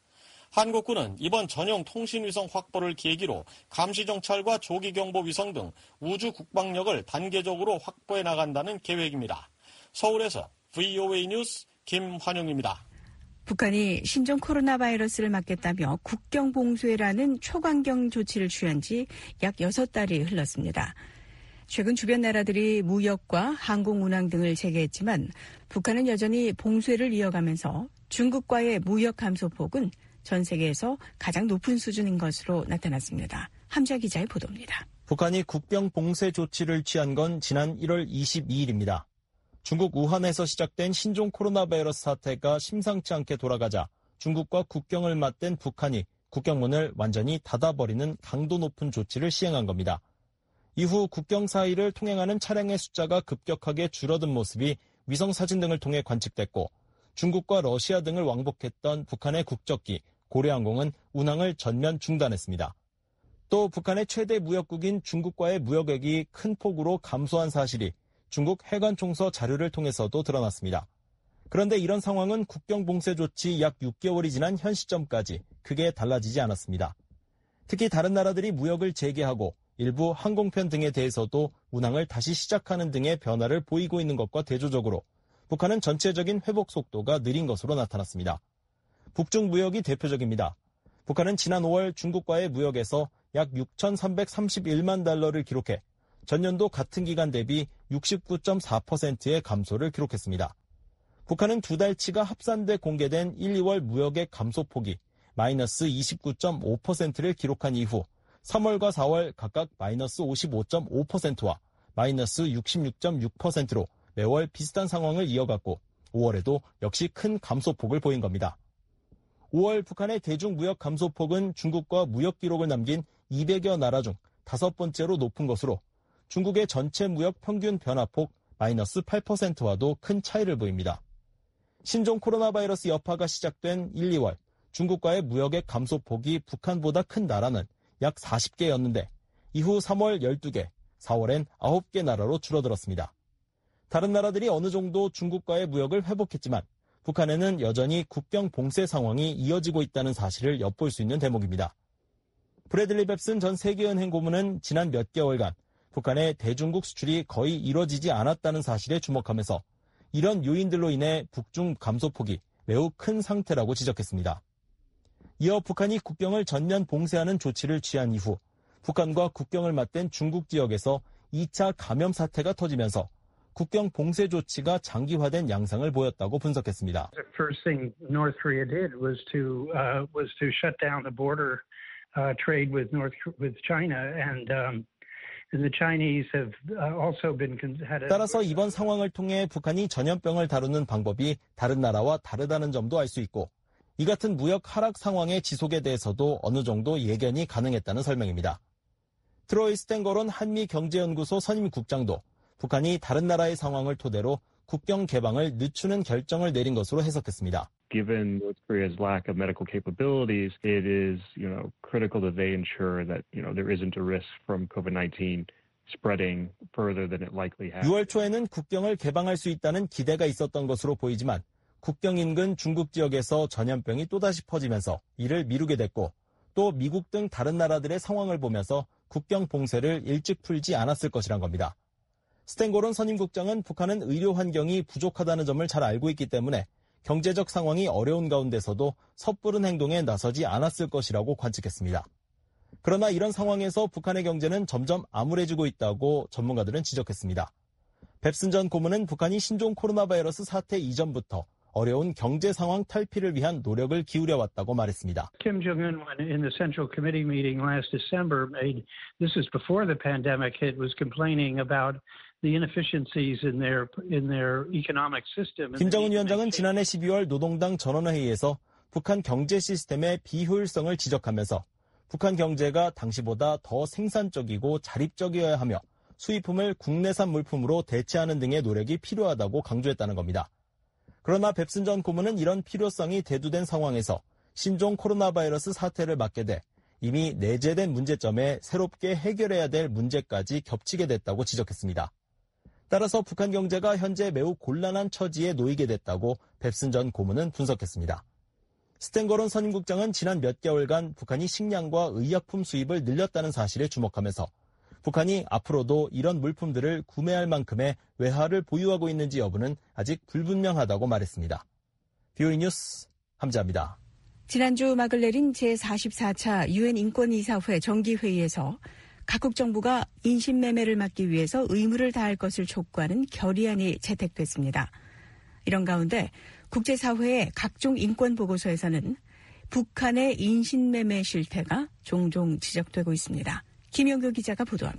한국군은 이번 전용 통신위성 확보를 계기로 감시정찰과 조기경보위성 등 우주 국방력을 단계적으로 확보해 나간다는 계획입니다. 서울에서 VOA 뉴스 김환용입니다. 북한이 신종 코로나 바이러스를 막겠다며 국경 봉쇄라는 초강경 조치를 취한 지 약 6달이 흘렀습니다. 최근 주변 나라들이 무역과 항공 운항 등을 재개했지만 북한은 여전히 봉쇄를 이어가면서 중국과의 무역 감소폭은 전 세계에서 가장 높은 수준인 것으로 나타났습니다. 함자 기자의 보도입니다. 북한이 국경 봉쇄 조치를 취한 건 지난 1월 22일입니다. 중국 우한에서 시작된 신종 코로나 바이러스 사태가 심상치 않게 돌아가자 중국과 국경을 맞댄 북한이 국경문을 완전히 닫아버리는 강도 높은 조치를 시행한 겁니다. 이후 국경 사이를 통행하는 차량의 숫자가 급격하게 줄어든 모습이 위성사진 등을 통해 관측됐고 중국과 러시아 등을 왕복했던 북한의 국적기 고려항공은 운항을 전면 중단했습니다. 또 북한의 최대 무역국인 중국과의 무역액이 큰 폭으로 감소한 사실이 중국 해관총서 자료를 통해서도 드러났습니다. 그런데 이런 상황은 국경 봉쇄 조치 약 6개월이 지난 현 시점까지 크게 달라지지 않았습니다. 특히 다른 나라들이 무역을 재개하고 일부 항공편 등에 대해서도 운항을 다시 시작하는 등의 변화를 보이고 있는 것과 대조적으로 북한은 전체적인 회복 속도가 느린 것으로 나타났습니다. 북중 무역이 대표적입니다. 북한은 지난 5월 중국과의 무역에서 약 6,331만 달러를 기록해 전년도 같은 기간 대비 69.4%의 감소를 기록했습니다. 북한은 두 달치가 합산돼 공개된 1, 2월 무역액 감소폭이 마이너스 29.5%를 기록한 이후 3월과 4월 각각 마이너스 55.5%와 마이너스 66.6%로 매월 비슷한 상황을 이어갔고 5월에도 역시 큰 감소폭을 보인 겁니다. 5월 북한의 대중무역 감소폭은 중국과 무역 기록을 남긴 200여 나라 중 5번째로 높은 것으로 중국의 전체 무역 평균 변화폭 마이너스 8%와도 큰 차이를 보입니다. 신종 코로나 바이러스 여파가 시작된 1, 2월 중국과의 무역액 감소폭이 북한보다 큰 나라는 약 40개였는데 이후 3월 12개, 4월엔 9개 나라로 줄어들었습니다. 다른 나라들이 어느 정도 중국과의 무역을 회복했지만 북한에는 여전히 국경 봉쇄 상황이 이어지고 있다는 사실을 엿볼 수 있는 대목입니다. 브래들리 뱁슨 전 세계은행 고문은 지난 몇 개월간 북한의 대중국 수출이 거의 이뤄지지 않았다는 사실에 주목하면서 이런 요인들로 인해 북중 감소폭이 매우 큰 상태라고 지적했습니다. 이어 북한이 국경을 전면 봉쇄하는 조치를 취한 이후 북한과 국경을 맞댄 중국 지역에서 2차 감염 사태가 터지면서 국경 봉쇄 조치가 장기화된 양상을 보였다고 분석했습니다. The first thing North Korea did was to shut down the border trade with China, and the Chinese have also been had. 따라서 이번 상황을 통해 북한이 전염병을 다루는 방법이 다른 나라와 다르다는 점도 알 수 있고 이 같은 무역 하락 상황의 지속에 대해서도 어느 정도 예견이 가능했다는 설명입니다. 트로이 스탠거론 한미경제연구소 선임국장도 북한이 다른 나라의 상황을 토대로 국경 개방을 늦추는 결정을 내린 것으로 해석했습니다. Given North Korea's lack of medical capabilities, it is, critical that they ensure that, there isn't a risk from COVID-19 spreading further than it likely has. 6월 초에는 국경을 개방할 수 있다는 기대가 있었던 것으로 보이지만 국경 인근 중국 지역에서 전염병이 또다시 퍼지면서 이를 미루게 됐고 또 미국 등 다른 나라들의 상황을 보면서 국경 봉쇄를 일찍 풀지 않았을 것이란 겁니다. 스탠거론 선임국장은 북한은 의료 환경이 부족하다는 점을 잘 알고 있기 때문에 경제적 상황이 어려운 가운데서도 섣부른 행동에 나서지 않았을 것이라고 관측했습니다. 그러나 이런 상황에서 북한의 경제는 점점 암울해지고 있다고 전문가들은 지적했습니다. 뱁슨 전 고문은 북한이 신종 코로나 바이러스 사태 이전부터 어려운 경제 상황 탈피를 위한 노력을 기울여왔다고 말했습니다. Kim Jong-un, in the Central Committee meeting last December, this is before the pandemic hit, was complaining about the inefficiencies in their economic system. 김정은 위원장은 지난해 12월 노동당 전원회의에서 북한 경제 시스템의 비효율성을 지적하면서 북한 경제가 당시보다 더 생산적이고 자립적이어야 하며 수입품을 국내산 물품으로 대체하는 등의 노력이 필요하다고 강조했다는 겁니다. 그러나 뱁슨 전 고문은 이런 필요성이 대두된 상황에서 신종 코로나 바이러스 사태를 맞게 돼 이미 내재된 문제점에 새롭게 해결해야 될 문제까지 겹치게 됐다고 지적했습니다. 따라서 북한 경제가 현재 매우 곤란한 처지에 놓이게 됐다고 뱁슨 전 고문은 분석했습니다. 스탠거론 선임국장은 지난 몇 개월간 북한이 식량과 의약품 수입을 늘렸다는 사실에 주목하면서 북한이 앞으로도 이런 물품들을 구매할 만큼의 외화를 보유하고 있는지 여부는 아직 불분명하다고 말했습니다. BOE 뉴스 함자입니다. 지난주 막을 내린 제44차 유엔 인권이사회 정기회의에서 각국 정부가 인신매매를 막기 위해서 의무를 다할 것을 촉구하는 결의안이 채택됐습니다. 이런 가운데 국제사회의 각종 인권보고서에서는 북한의 인신매매 실태가 종종 지적되고 있습니다. 김영규 기자가 보도합니다.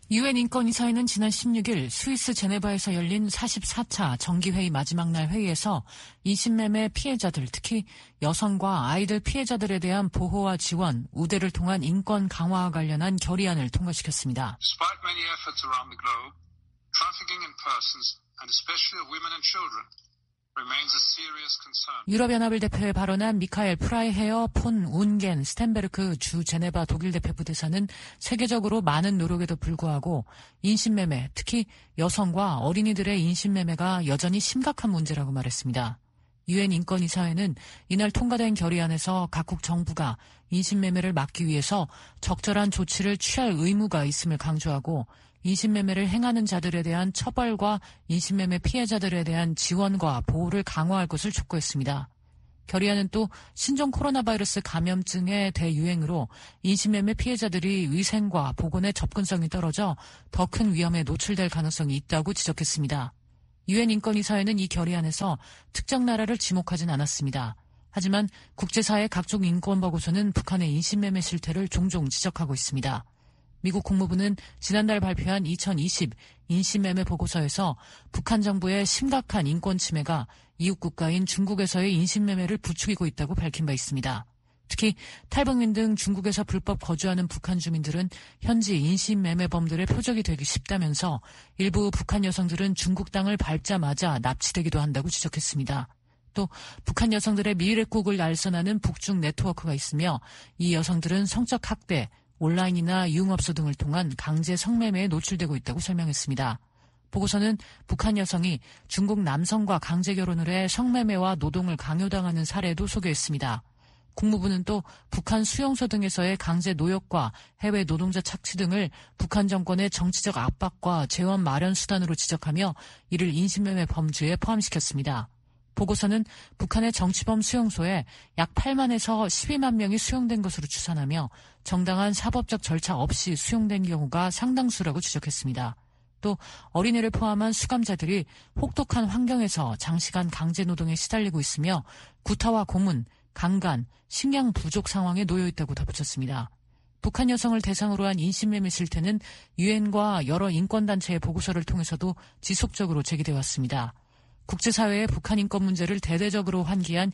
유엔 인권이사회는 지난 16일 스위스 제네바에서 열린 44차 정기회의 마지막 날 회의에서 인신매매 피해자들, 특히 여성과 아이들 피해자들에 대한 보호와 지원, 우대를 통한 인권 강화와 관련한 결의안을 통과시켰습니다. Despite many efforts around the globe, trafficking in persons, and especially of women and children, remains a serious concern. 유럽연합을 대표해 발언한 미카엘 프라이헤어 폰 운겐 스텐베르크 주 제네바 독일 대표 부대사는 세계적으로 많은 노력에도 불구하고 인신매매, 특히 여성과 어린이들의 인신매매가 여전히 심각한 문제라고 말했습니다. 유엔 인권이사회는 이날 통과된 결의안에서 각국 정부가 인신매매를 막기 위해서 적절한 조치를 취할 의무가 있음을 강조하고 인신매매를 행하는 자들에 대한 처벌과 인신매매 피해자들에 대한 지원과 보호를 강화할 것을 촉구했습니다. 결의안은 또 신종 코로나 바이러스 감염증의 대유행으로 인신매매 피해자들이 위생과 보건의 접근성이 떨어져 더 큰 위험에 노출될 가능성이 있다고 지적했습니다. 유엔 인권이사회는 이 결의안에서 특정 나라를 지목하진 않았습니다. 하지만 국제사회 각종 인권보고서는 북한의 인신매매 실태를 종종 지적하고 있습니다. 미국 국무부는 지난달 발표한 2020 인신매매 보고서에서 북한 정부의 심각한 인권 침해가 이웃 국가인 중국에서의 인신매매를 부추기고 있다고 밝힌 바 있습니다. 특히 탈북민 등 중국에서 불법 거주하는 북한 주민들은 현지 인신매매범들의 표적이 되기 쉽다면서 일부 북한 여성들은 중국 땅을 밟자마자 납치되기도 한다고 지적했습니다. 또 북한 여성들의 미래국을 날선하는 북중 네트워크가 있으며 이 여성들은 성적 학대, 온라인이나 유흥업소 등을 통한 강제 성매매에 노출되고 있다고 설명했습니다. 보고서는 북한 여성이 중국 남성과 강제 결혼을 해 성매매와 노동을 강요당하는 사례도 소개했습니다. 국무부는 또 북한 수용소 등에서의 강제 노역과 해외 노동자 착취 등을 북한 정권의 정치적 압박과 재원 마련 수단으로 지적하며 이를 인신매매 범주에 포함시켰습니다. 보고서는 북한의 정치범 수용소에 약 8만에서 12만 명이 수용된 것으로 추산하며 정당한 사법적 절차 없이 수용된 경우가 상당수라고 지적했습니다. 또 어린이를 포함한 수감자들이 혹독한 환경에서 장시간 강제노동에 시달리고 있으며 구타와 고문, 강간, 식량 부족 상황에 놓여 있다고 덧붙였습니다. 북한 여성을 대상으로 한 인신매매 실태는 유엔과 여러 인권단체의 보고서를 통해서도 지속적으로 제기돼 왔습니다. 국제사회의 북한 인권 문제를 대대적으로 환기한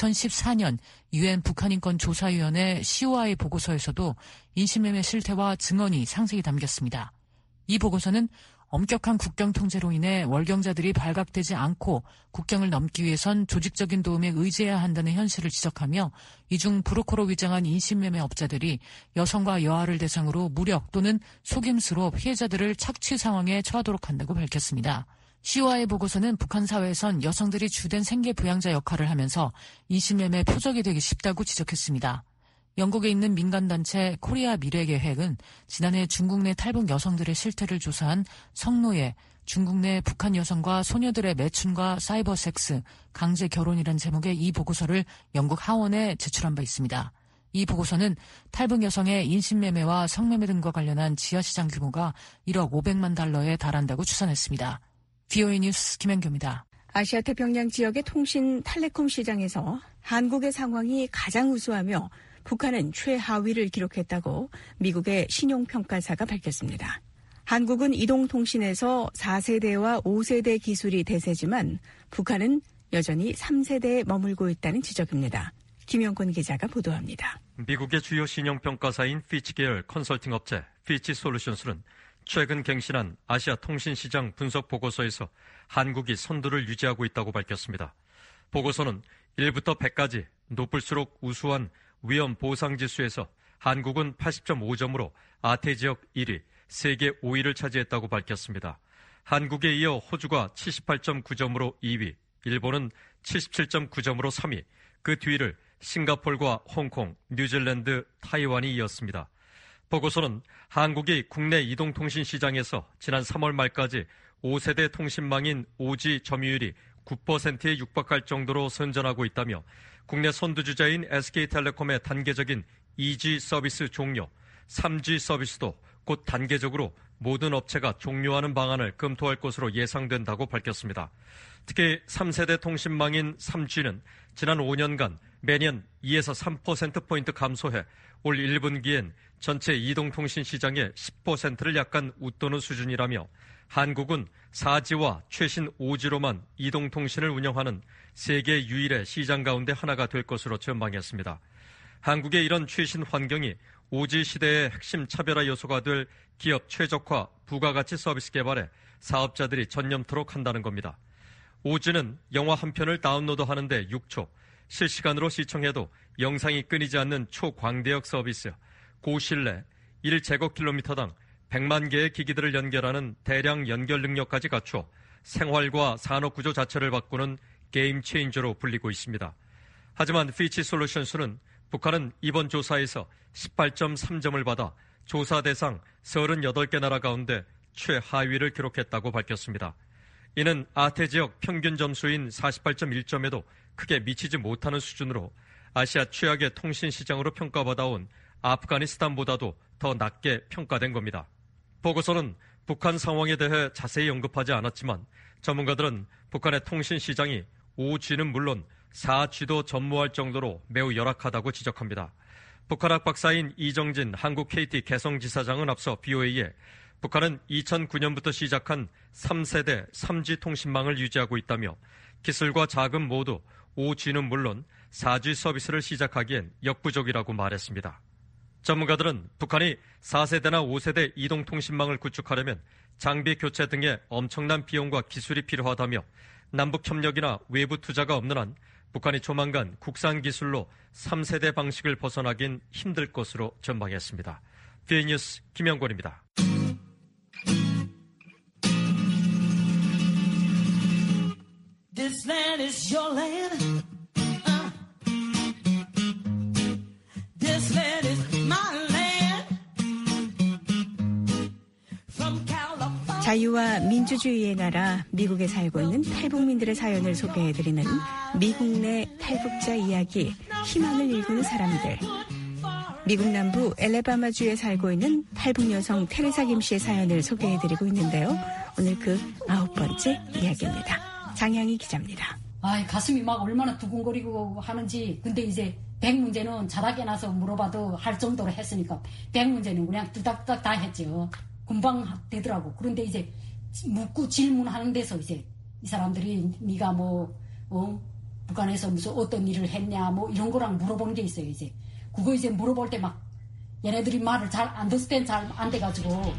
2014년 유엔 북한인권조사위원회 COI 보고서에서도 인신매매 실태와 증언이 상세히 담겼습니다. 이 보고서는 엄격한 국경 통제로 인해 월경자들이 발각되지 않고 국경을 넘기 위해선 조직적인 도움에 의지해야 한다는 현실을 지적하며 이중 브로커로 위장한 인신매매 업자들이 여성과 여아를 대상으로 무력 또는 속임수로 피해자들을 착취 상황에 처하도록 한다고 밝혔습니다. COI 보고서는 북한 사회에선 여성들이 주된 생계 부양자 역할을 하면서 인신매매 표적이 되기 쉽다고 지적했습니다. 영국에 있는 민간단체 코리아 미래계획은 지난해 중국 내 탈북 여성들의 실태를 조사한 성노예, 중국 내 북한 여성과 소녀들의 매춘과 사이버 섹스, 강제 결혼이란 제목의 이 보고서를 영국 하원에 제출한 바 있습니다. 이 보고서는 탈북 여성의 인신매매와 성매매 등과 관련한 지하시장 규모가 1억 500만 달러에 달한다고 추산했습니다. VOA 뉴스 김현교입니다. 아시아 태평양 지역의 통신 텔레콤 시장에서 한국의 상황이 가장 우수하며 북한은 최하위를 기록했다고 미국의 신용평가사가 밝혔습니다. 한국은 이동통신에서 4세대와 5세대 기술이 대세지만 북한은 여전히 3세대에 머물고 있다는 지적입니다. 김영권 기자가 보도합니다. 미국의 주요 신용평가사인 피치 계열 컨설팅 업체 피치 솔루션스는 최근 갱신한 아시아 통신시장 분석 보고서에서 한국이 선두를 유지하고 있다고 밝혔습니다. 보고서는 1부터 100까지 높을수록 우수한 위험 보상 지수에서 한국은 80.5점으로 아태 지역 1위, 세계 5위를 차지했다고 밝혔습니다. 한국에 이어 호주가 78.9점으로 2위, 일본은 77.9점으로 3위, 그 뒤를 싱가포르와 홍콩, 뉴질랜드, 타이완이 이었습니다. 보고서는 한국이 국내 이동통신 시장에서 지난 3월 말까지 5세대 통신망인 5G 점유율이 9%에 육박할 정도로 선전하고 있다며 국내 선두주자인 SK텔레콤의 단계적인 2G 서비스 종료, 3G 서비스도 곧 단계적으로 모든 업체가 종료하는 방안을 검토할 것으로 예상된다고 밝혔습니다. 특히 3세대 통신망인 3G는 지난 5년간 매년 2에서 3%포인트 감소해 올 1분기엔 전체 이동통신 시장의 10%를 약간 웃도는 수준이라며 한국은 4G와 최신 5G로만 이동통신을 운영하는 세계 유일의 시장 가운데 하나가 될 것으로 전망했습니다. 한국의 이런 최신 환경이 5G 시대의 핵심 차별화 요소가 될 기업 최적화 부가가치 서비스 개발에 사업자들이 전념토록 한다는 겁니다. 5G는 영화 한 편을 다운로드하는데 6초, 실시간으로 시청해도 영상이 끊이지 않는 초광대역 서비스, 고신뢰, 1제곱킬로미터당 100만 개의 기기들을 연결하는 대량 연결 능력까지 갖춰 생활과 산업 구조 자체를 바꾸는 게임 체인저로 불리고 있습니다. 하지만 피치 솔루션스는 북한은 이번 조사에서 18.3점을 받아 조사 대상 38개 나라 가운데 최하위를 기록했다고 밝혔습니다. 이는 아태 지역 평균 점수인 48.1점에도 크게 미치지 못하는 수준으로 아시아 최악의 통신 시장으로 평가받아온 아프가니스탄보다도 더 낮게 평가된 겁니다. 보고서는 북한 상황에 대해 자세히 언급하지 않았지만 전문가들은 북한의 통신 시장이 5G는 물론 4G도 전무할 정도로 매우 열악하다고 지적합니다. 북한학 박사인 이정진 한국 KT 개성지사장은 앞서 BOA에 북한은 2009년부터 시작한 3세대 3G 통신망을 유지하고 있다며 기술과 자금 모두 5G는 물론 4G 서비스를 시작하기엔 역부족이라고 말했습니다. 전문가들은 북한이 4세대나 5세대 이동통신망을 구축하려면 장비 교체 등의 엄청난 비용과 기술이 필요하다며 남북협력이나 외부 투자가 없는 한 북한이 조만간 국산 기술로 3세대 방식을 벗어나긴 힘들 것으로 전망했습니다. BA 뉴스 김영권입니다. This land is your land. This land is my land. From California. 자유와 민주주의의 나라 미국에 살고 있는 탈북민들의 사연을 소개해드리는 미국 내 탈북자 이야기, 희망을 일구는 사람들. 미국 남부 엘레바마주에 살고 있는 탈북 여성 테레사 김 씨의 사연을 소개해드리고 있는데요. 오늘 그 9번째 이야기입니다. 장향희 기자입니다. 가슴이 막 얼마나 두근거리고 하는지. 근데 이제 100문제는 자다 깨나서 물어봐도 할 정도로 했으니까 100문제는 그냥 뚜닥뚜닥 다 했죠. 금방 되더라고. 그런데 이제 묻고 질문하는 데서 이제 이 사람들이 네가 북한에서 무슨 어떤 일을 했냐 이런 거랑 물어보는 게 있어요. 이제 그거 이제 물어볼 때 막 얘네들이 말을 잘 안더스탠드 잘 안 돼가지고.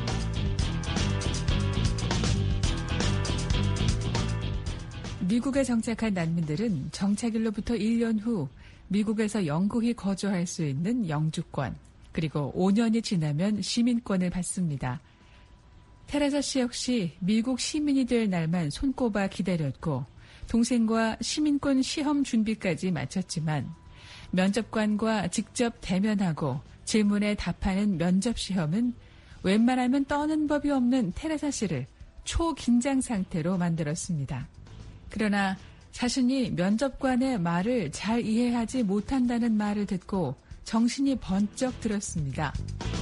미국에 정착한 난민들은 정착일로부터 1년 후 미국에서 영구히 거주할 수 있는 영주권, 그리고 5년이 지나면 시민권을 받습니다. 테레사 씨 역시 미국 시민이 될 날만 손꼽아 기다렸고 동생과 시민권 시험 준비까지 마쳤지만 면접관과 직접 대면하고 질문에 답하는 면접 시험은 웬만하면 떠는 법이 없는 테레사 씨를 초긴장 상태로 만들었습니다. 그러나 자신이 면접관의 말을 잘 이해하지 못한다는 말을 듣고 정신이 번쩍 들었습니다.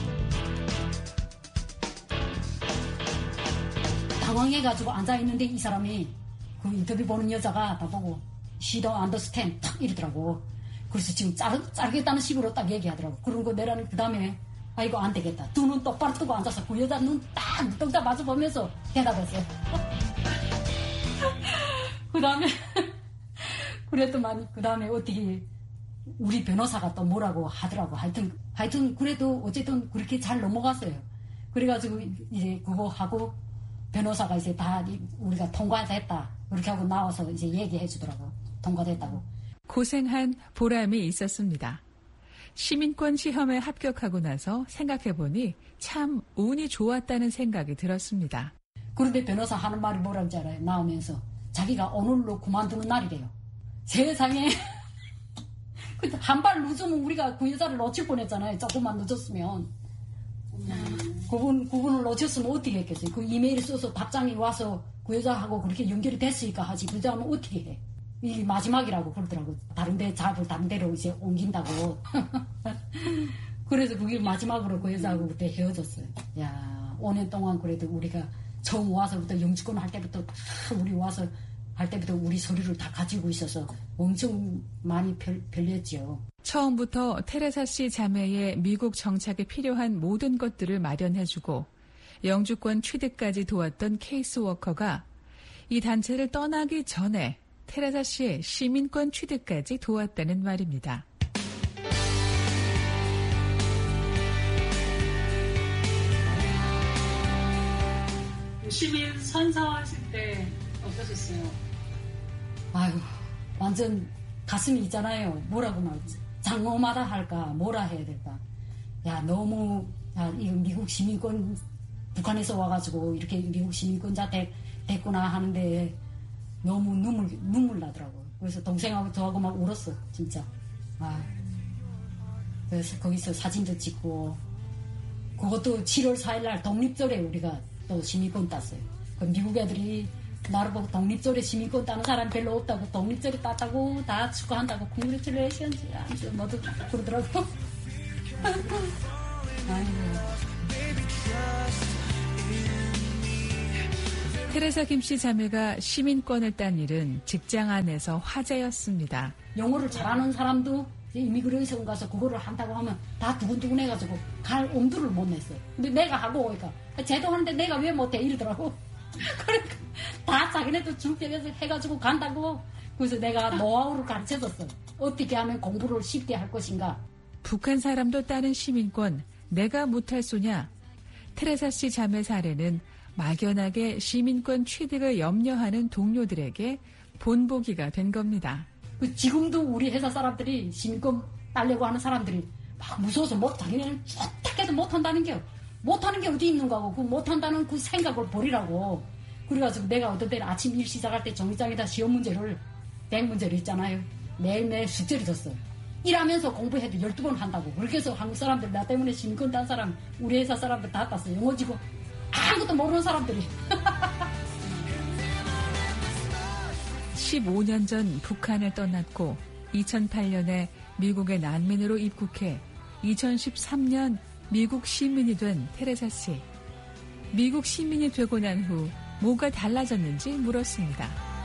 당황해가지고 앉아있는데 이 사람이 그 인터뷰 보는 여자가 나보고 She don't understand 딱 이러더라고. 그래서 지금 자르겠다는 식으로 딱 얘기하더라고. 그런 거 내라는 그 다음에 이거 안 되겠다. 두 눈 똑바로 뜨고 앉아서 그 여자 눈 딱 눈동자 마주 보면서 대답했어요. 그 다음에 그랬더만 그 다음에 어떻게 우리 변호사가 또 뭐라고 하더라고. 하여튼 그래도 어쨌든 그렇게 잘 넘어갔어요. 그래가지고 이제 그거 하고 변호사가 이제 다 우리가 통과했다 그렇게 하고 나와서 이제 얘기해 주더라고. 통과됐다고. 고생한 보람이 있었습니다. 시민권 시험에 합격하고 나서 생각해보니 참 운이 좋았다는 생각이 들었습니다. 그런데 변호사 하는 말이 뭐라는지 알아요? 나오면서 자기가 오늘로 그만두는 날이래요. 세상에 한 발 늦으면 우리가 그 여자를 놓칠 뻔했잖아요. 조금만 늦었으면. 그분을 놓쳤으면 어떻게 했겠어요? 그 이메일 써서 답장이 와서 그 여자하고 그렇게 연결이 됐으니까 하지. 그 여자는 어떻게 해? 이게 마지막이라고 그러더라고. 다른데 잡을 다른 데로 이제 옮긴다고. 그래서 그게 마지막으로 그 여자하고 그때 헤어졌어요. 야, 5년 동안 그래도 우리가 처음 와서부터 영주권 할 때부터 다 우리 와서 할 때부터 우리 서류를 다 가지고 있어서 엄청 많이 별렸죠. 처음부터 테레사 씨 자매의 미국 정착에 필요한 모든 것들을 마련해주고 영주권 취득까지 도왔던 케이스워커가 이 단체를 떠나기 전에 테레사 씨의 시민권 취득까지 도왔다는 말입니다. 시민 선서하실 때 어떠셨어요? 아유, 완전 가슴이 있잖아요. 뭐라고 말하지? 장엄하다 할까? 뭐라 해야 될까? 야, 너무, 이거 미국 시민권, 북한에서 와가지고 이렇게 미국 시민권자 됐구나 하는데 너무 눈물 나더라고요. 그래서 동생하고 저하고 막 울었어, 진짜. 그래서 거기서 사진도 찍고, 그것도 7월 4일날 독립절에 우리가 또 시민권 땄어요. 그 미국 애들이 나를 보고 독립절에 시민권 따는 사람 별로 없다고, 독립절에 땄다고 다 축하한다고, congratulations 모두 그러더라고. 테레사 김씨 자매가 시민권을 딴 일은 직장 안에서 화제였습니다. 영어를 잘하는 사람도 이미그레이션 가서 그거를 한다고 하면 다 두근두근 해가지고 갈 엄두를 못 냈어요. 근데 내가 하고 오니까 쟤도 하는데 내가 왜 못해 이러더라고. 그러니까 다 자기네도 준비해서 해가지고 간다고. 그래서 내가 노하우를 가르쳐줬어. 어떻게 하면 공부를 쉽게 할 것인가. 북한 사람도 따는 시민권 내가 못할 소냐. 테레사 씨 자매 사례는 막연하게 시민권 취득을 염려하는 동료들에게 본보기가 된 겁니다. 지금도 우리 회사 사람들이 시민권 따려고 하는 사람들이 막 무서워서 자기네는 어떻게 해도 못한다는 게 어디 있는가 하고 그 못한다는 그 생각을 버리라고. 그래가지고 내가 어떤 때는 아침 일 시작할 때 정류장에다 시험 문제를 100문제를 있잖아요. 매일매일 숙제를 줬어요. 일하면서 공부해도 12번 한다고. 그렇게 해서 한국 사람들 나 때문에 시민권 딴 사람 우리 회사 사람들 다 땄어요. 영어 지고 아무것도 모르는 사람들이. 15년 전 북한을 떠났고 2008년에 미국의 난민으로 입국해 2013년 미국 시민이 된 테레사 씨. 미국 시민이 되고 난 후 뭐가 달라졌는지 물었습니다.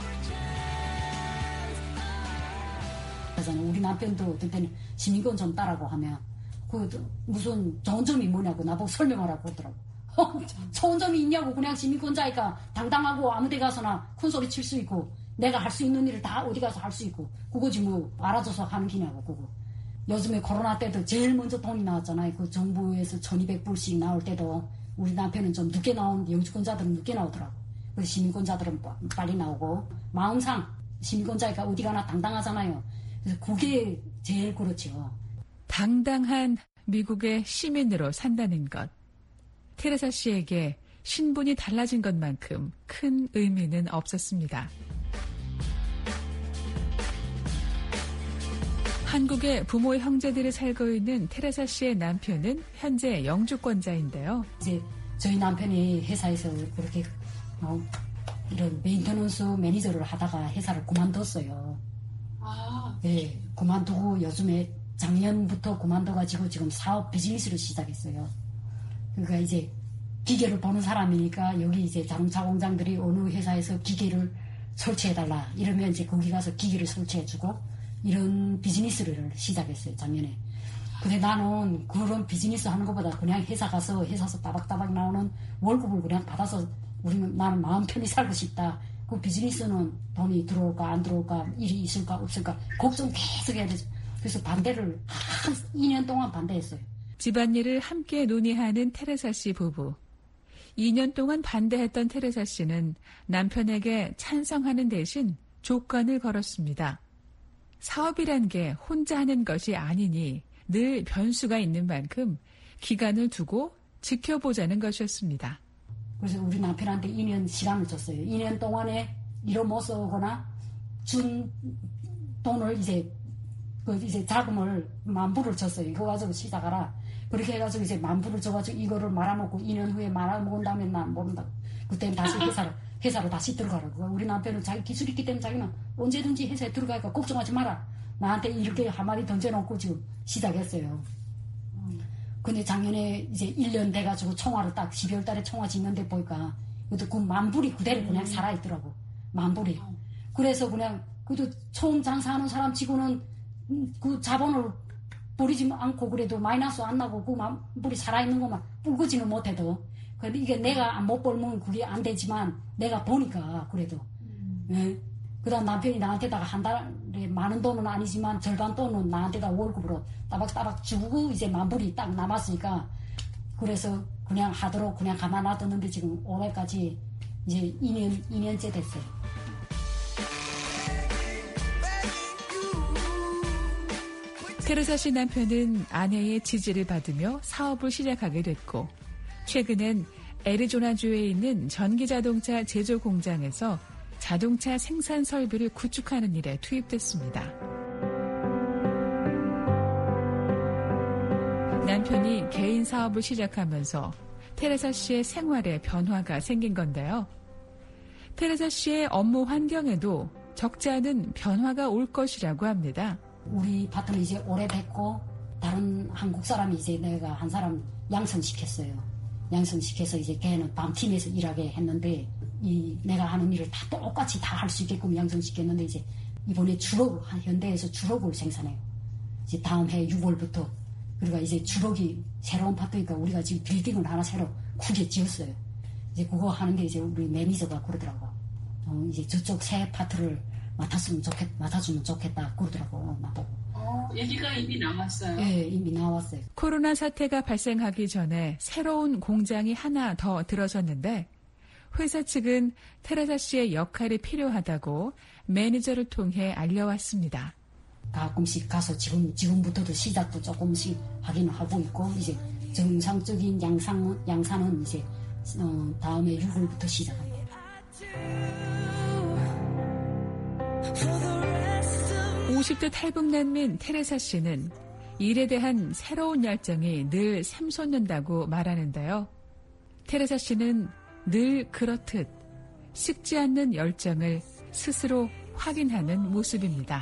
우리 남편도 어떤 때는 시민권 좀 따라고 하면 그 무슨 좋은 점이 뭐냐고 나보고 설명하라고 그러더라고. 좋은 점이 있냐고. 그냥 시민권자니까 당당하고 아무 데 가서나 큰소리 칠 수 있고 내가 할 수 있는 일을 다 어디 가서 할 수 있고 그거지 뭐 알아줘서 하는 기냐고. 그거 요즘에 코로나 때도 제일 먼저 돈이 나왔잖아요. 그 정부에서 1200불씩 나올 때도 우리 남편은 좀 늦게 나온 영주권자들은 늦게 나오더라고. 그래서 시민권자들은 빨리 나오고 마음상 시민권자니까 어디 가나 당당하잖아요. 그래서 그게 제일 그렇죠. 당당한 미국의 시민으로 산다는 것. 테레사 씨에게 신분이 달라진 것만큼 큰 의미는 없었습니다. 한국에 부모의 형제들이 살고 있는 테레사 씨의 남편은 현재 영주권자인데요. 이제 저희 남편이 회사에서 그렇게 이런 메인터넌스 매니저를 하다가 회사를 그만뒀어요. 네, 그만두고 요즘에 작년부터 그만둬가지고 지금 사업 비즈니스를 시작했어요. 그러니까 이제 기계를 보는 사람이니까 여기 이제 자동차 공장들이 어느 회사에서 기계를 설치해달라 이러면 이제 거기 가서 기계를 설치해주고 이런 비즈니스를 시작했어요, 작년에. 근데 나는 그런 비즈니스 하는 것보다 그냥 회사 가서 회사에서 따박따박 나오는 월급을 그냥 받아서 나는 마음 편히 살고 싶다. 그 비즈니스는 돈이 들어올까 안 들어올까 일이 있을까 없을까 걱정 계속 해야 되죠. 그래서 반대를 한 2년 동안 반대했어요. 집안일을 함께 논의하는 테레사 씨 부부. 2년 동안 반대했던 테레사 씨는 남편에게 찬성하는 대신 조건을 걸었습니다. 사업이란 게 혼자 하는 것이 아니니 늘 변수가 있는 만큼 기간을 두고 지켜보자는 것이었습니다. 그래서 우리 남편한테 2년 시간을 줬어요. 2년 동안에 일을 못 쓰거나 준 돈을 이제 자금을 10,000불을 줬어요. 이거 가지고 시작하라. 그렇게 해가지고 이제 10,000불을 줘가지고 이거를 말아먹고 2년 후에 말아먹은 다음에 난 모른다. 그때는 다시 회사로 다시 들어가라고. 우리 남편은 자기 기술이 있기 때문에 자기는 언제든지 회사에 들어가니까 걱정하지 마라. 나한테 이렇게 한마디 던져놓고 지금 시작했어요. 근데 작년에 이제 1년 돼가지고 청와를 딱 12월 달에 청와 짓는데 보니까 그 10,000불이 그대로 그냥 살아있더라고. 10,000불이. 그래서 그냥 그래도 처음 장사하는 사람 치고는 그 자본을 버리지 않고 그래도 마이너스 안 나고 그 물이 살아있는 것만 불거지는 못해도 그래도 이게 내가 못 벌면 그게 안 되지만 내가 보니까 그래도 예. 그다음 남편이 나한테다가 한 달에 많은 돈은 아니지만 절반 돈은 나한테다 월급으로 따박따박 주고 이제 만불이 딱 남았으니까 그래서 그냥 하도록 그냥 가만 놔뒀는데 지금 올해까지 이제 2년째 됐어요. 테레사 씨 남편은 아내의 지지를 받으며 사업을 시작하게 됐고 최근엔 애리조나주에 있는 전기자동차 제조 공장에서 자동차 생산 설비를 구축하는 일에 투입됐습니다. 남편이 개인 사업을 시작하면서 테레사 씨의 생활에 변화가 생긴 건데요. 테레사 씨의 업무 환경에도 적지 않은 변화가 올 것이라고 합니다. 우리 파트는 이제 오래됐고 다른 한국 사람이 이제 내가 한 사람 양성시켰어요. 양성시켜서 이제 걔는 방팀에서 일하게 했는데 내가 하는 일을 다 똑같이 다 할 수 있게끔 양성시켰는데 이제 이번에 주로 현대에서 주록을 생산해요. 이제 다음 해 6월부터 그러니까 이제 주록이 새로운 파트니까 우리가 지금 빌딩을 하나 새로 크게 지었어요. 이제 그거 하는데 이제 우리 매니저가 그러더라고. 이제 저쪽 새 파트를 맡아주면 좋겠다 그러더라고. 나보고. 얘기가 이미 나왔어요. 네, 이미 나왔어요. 코로나 사태가 발생하기 전에 새로운 공장이 하나 더 들어섰는데 회사 측은 테레사 씨의 역할이 필요하다고 매니저를 통해 알려왔습니다. 가끔씩 가서 지금부터도 시작도 조금씩 하긴 하고 있고 이제 정상적인 양산은 이제 다음에 6월부터 시작합니다. 50대 탈북난민 테레사 씨는 일에 대한 새로운 열정이 늘 샘솟는다고 말하는데요. 테레사 씨는 늘 그렇듯 식지 않는 열정을 스스로 확인하는 모습입니다.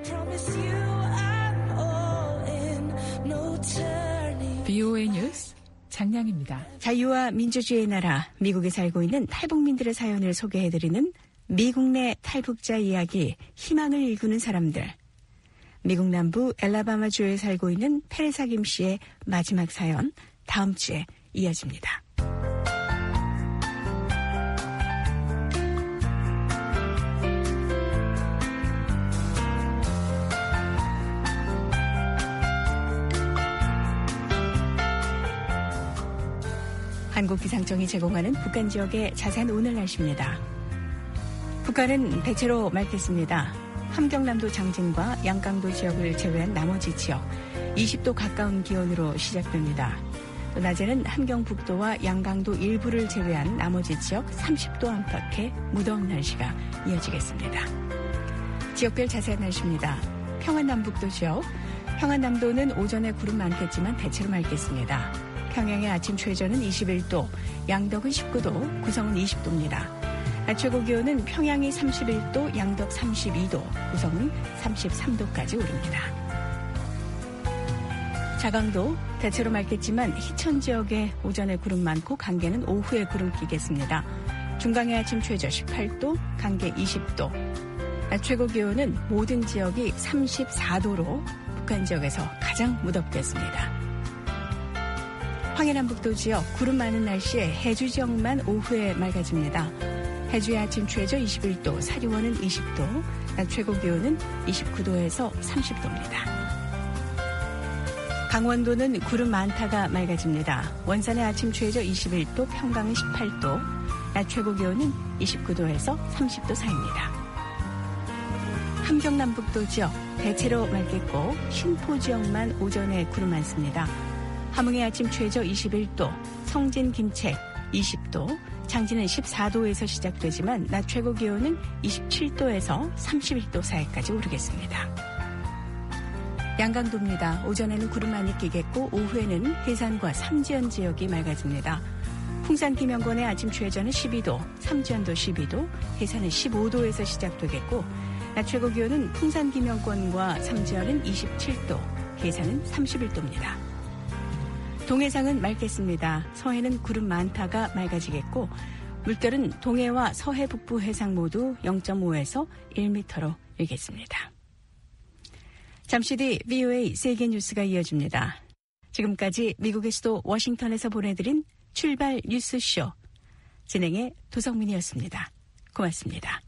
BOA 뉴스 장량입니다. 자유와 민주주의의 나라 미국에 살고 있는 탈북민들의 사연을 소개해드리는 미국 내 탈북자 이야기 희망을 일구는 사람들. 미국 남부 엘라바마주에 살고 있는 페레사 김 씨의 마지막 사연 다음 주에 이어집니다. 한국기상청이 제공하는 북한 지역의 자세한 오늘 날씨입니다. 북한은 대체로 맑겠습니다. 함경남도 장진과 양강도 지역을 제외한 나머지 지역 20도 가까운 기온으로 시작됩니다. 또 낮에는 함경북도와 양강도 일부를 제외한 나머지 지역 30도 안팎의 무더운 날씨가 이어지겠습니다. 지역별 자세한 날씨입니다. 평안남북도 지역, 평안남도는 오전에 구름 많겠지만 대체로 맑겠습니다. 평양의 아침 최저는 21도, 양덕은 19도, 구성은 20도입니다. 낮 최고 기온은 평양이 31도, 양덕 32도, 구성은 33도까지 오릅니다. 자강도 대체로 맑겠지만 희천 지역에 오전에 구름 많고 강계는 오후에 구름 끼겠습니다. 중강의 아침 최저 18도, 강계 20도. 낮 최고 기온은 모든 지역이 34도로 북한 지역에서 가장 무덥겠습니다. 황해남북도 지역 구름 많은 날씨에 해주 지역만 오후에 맑아집니다. 해주의 아침 최저 21도, 사리원은 20도, 낮 최고 기온은 29도에서 30도입니다. 강원도는 구름 많다가 맑아집니다. 원산의 아침 최저 21도, 평강은 18도, 낮 최고 기온은 29도에서 30도 사이입니다. 함경남북도 지역 대체로 맑겠고 신포 지역만 오전에 구름 많습니다. 함흥의 아침 최저 21도, 성진 김책 20도, 장진은 14도에서 시작되지만 낮 최고 기온은 27도에서 31도 사이까지 오르겠습니다. 양강도입니다. 오전에는 구름 많이 끼겠고 오후에는 해산과 삼지연 지역이 맑아집니다. 풍산 김영권의 아침 최저는 12도, 삼지연도 12도, 해산은 15도에서 시작되겠고 낮 최고 기온은 풍산 김영권과 삼지연은 27도, 해산은 31도입니다. 동해상은 맑겠습니다. 서해는 구름 많다가 맑아지겠고 물결은 동해와 서해 북부 해상 모두 0.5에서 1m로 일겠습니다. 잠시 뒤 VOA 세계 뉴스가 이어집니다. 지금까지 미국의 수도 워싱턴에서 보내드린 출발 뉴스쇼 진행의 도성민이었습니다. 고맙습니다.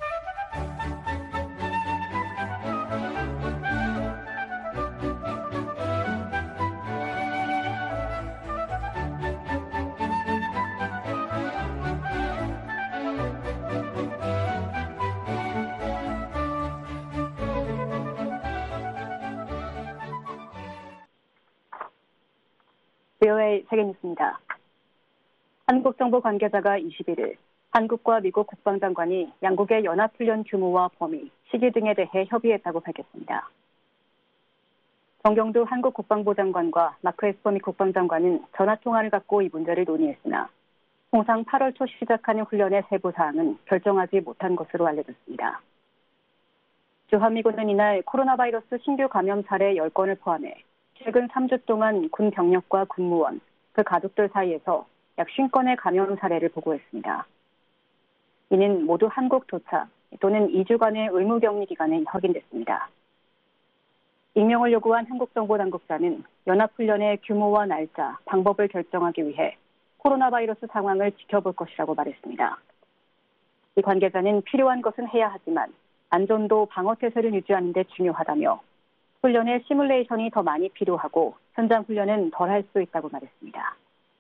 VOA 세계뉴스입니다. 한국 정부 관계자가 21일 한국과 미국 국방장관이 양국의 연합훈련 규모와 범위, 시기 등에 대해 협의했다고 밝혔습니다. 정경두 한국 국방부 장관과 마크 에스퍼 미 국방장관은 전화통화를 갖고 이 문제를 논의했으나 통상 8월 초 시작하는 훈련의 세부 사항은 결정하지 못한 것으로 알려졌습니다. 주한미군은 이날 코로나 바이러스 신규 감염 사례 10건을 포함해 최근 3주 동안 군 병력과 군무원, 그 가족들 사이에서 약 50건의 감염 사례를 보고했습니다. 이는 모두 한국 도착 또는 2주간의 의무격리 기간에 확인됐습니다. 익명을 요구한 한국 정보 당국자는 연합훈련의 규모와 날짜, 방법을 결정하기 위해 코로나 바이러스 상황을 지켜볼 것이라고 말했습니다. 이 관계자는 필요한 것은 해야 하지만 안전도 방어태세를 유지하는 데 중요하다며 훈련의 시뮬레이션이 더 많이 필요하고 현장 훈련은 덜 할 수 있다고 말했습니다.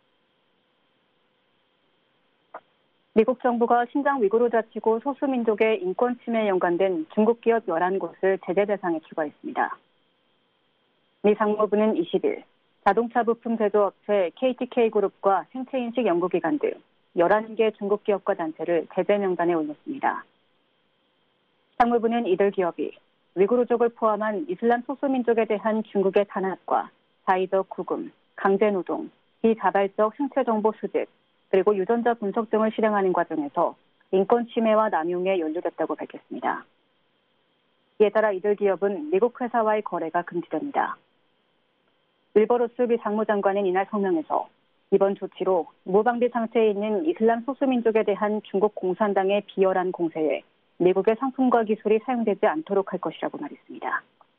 미국 정부가 신장 위구르 자치구 소수민족의 인권 침해에 연관된 중국 기업 11곳을 제재 대상에 추가했습니다. 미 상무부는 20일 자동차 부품 제조업체 KTK그룹과 생체인식 연구기관 등 11개 중국 기업과 단체를 제재 명단에 올렸습니다. 상무부는 이들 기업이 위구르족을 포함한 이슬람 소수민족에 대한 중국의 탄압과 자의적 구금, 강제노동, 비자발적 생체정보 수집, 그리고 유전자 분석 등을 실행하는 과정에서 인권 침해와 남용에 연루됐다고 밝혔습니다. 이에 따라 이들 기업은 미국 회사와의 거래가 금지됩니다. 윌버로스 미 상무장관은 이날 성명에서 이번 조치로 무방비 상태에 있는 이슬람 소수민족에 대한 중국 공산당의 비열한 공세에 미국의 상품과 기술이 사용되지 않도록 할 것이라고 말했습니다.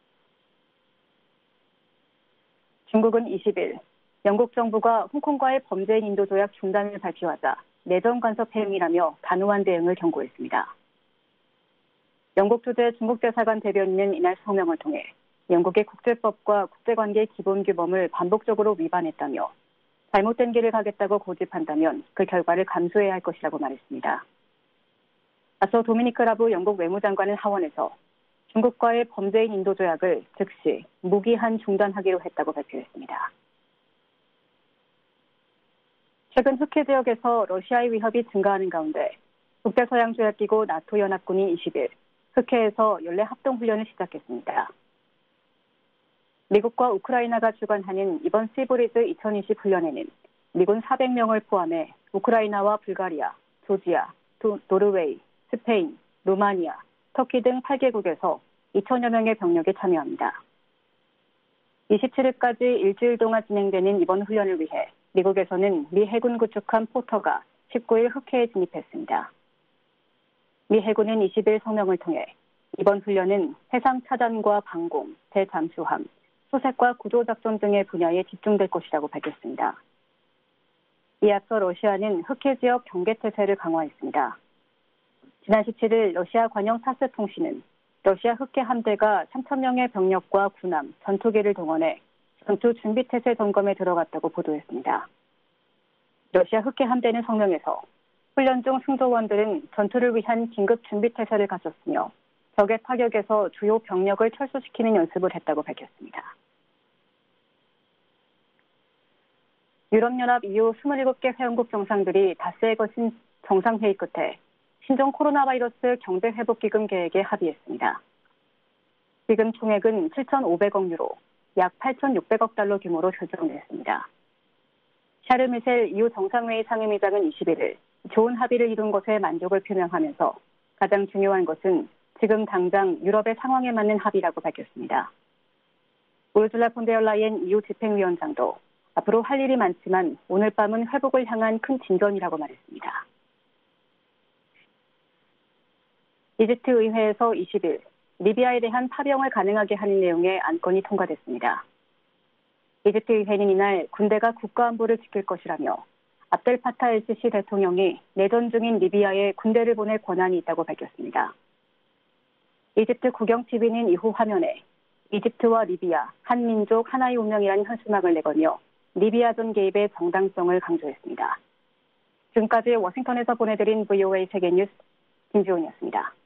중국은 20일 영국 정부가 홍콩과의 범죄인 인도 조약 중단을 발표하자 내정 간섭 행위라며 단호한 대응을 경고했습니다. 영국 주재 중국 대사관 대변인은 이날 성명을 통해 영국의 국제법과 국제관계 기본규범을 반복적으로 위반했다며 잘못된 길을 가겠다고 고집한다면 그 결과를 감수해야 할 것이라고 말했습니다. 앞서 도미니크 라브 영국 외무장관은 하원에서 중국과의 범죄인 인도 조약을 즉시 무기한 중단하기로 했다고 발표했습니다. 최근 흑해 지역에서 러시아의 위협이 증가하는 가운데 북대서양조약기구 나토 연합군이 20일 흑해에서 연례 합동훈련을 시작했습니다. 미국과 우크라이나가 주관하는 이번 시브리즈 2020 훈련에는 미군 400명을 포함해 우크라이나와 불가리아, 조지아, 노르웨이, 스페인, 루마니아, 터키 등 8개국에서 2천여 명의 병력이 참여합니다. 27일까지 일주일 동안 진행되는 이번 훈련을 위해 미국에서는 미 해군 구축함 포터가 19일 흑해에 진입했습니다. 미 해군은 20일 성명을 통해 이번 훈련은 해상 차단과 방공, 대잠수함, 수색과 구조작전 등의 분야에 집중될 것이라고 밝혔습니다. 이에 앞서 러시아는 흑해 지역 경계태세를 강화했습니다. 지난 17일 러시아 관영 타스 통신은 러시아 흑해 함대가 3,000명의 병력과 군함, 전투기를 동원해 전투 준비태세 점검에 들어갔다고 보도했습니다. 러시아 흑해 함대는 성명에서 훈련 중 승조원들은 전투를 위한 긴급 준비태세를 갖췄으며 적의 타격에서 주요 병력을 철수시키는 연습을 했다고 밝혔습니다. 유럽연합 EU 27개 회원국 정상들이 닷새에 거친 정상회의 끝에 신종 코로나 바이러스 경제회복기금 계획에 합의했습니다. 기금 총액은 7,500억 유로, 약 8,600억 달러 규모로 결정됐습니다. 샤르 미셀 EU 정상회의 상임위장은 21일 좋은 합의를 이룬 것에 만족을 표명하면서 가장 중요한 것은 지금 당장 유럽의 상황에 맞는 합의라고 밝혔습니다. 우르줄라 폰데얼라이엔 EU 집행위원장도 앞으로 할 일이 많지만 오늘 밤은 회복을 향한 큰 진전이라고 말했습니다. 이집트 의회에서 20일 리비아에 대한 파병을 가능하게 하는 내용의 안건이 통과됐습니다. 이집트 의회는 이날 군대가 국가안보를 지킬 것이라며 압델 파타 엘시시 대통령이 내전 중인 리비아에 군대를 보낼 권한이 있다고 밝혔습니다. 이집트 국영TV는 이후 화면에 이집트와 리비아, 한 민족 하나의 운명이라는 현수막을 내걸며 리비아전 개입의 정당성을 강조했습니다. 지금까지 워싱턴에서 보내드린 VOA 세계뉴스 김지훈이었습니다.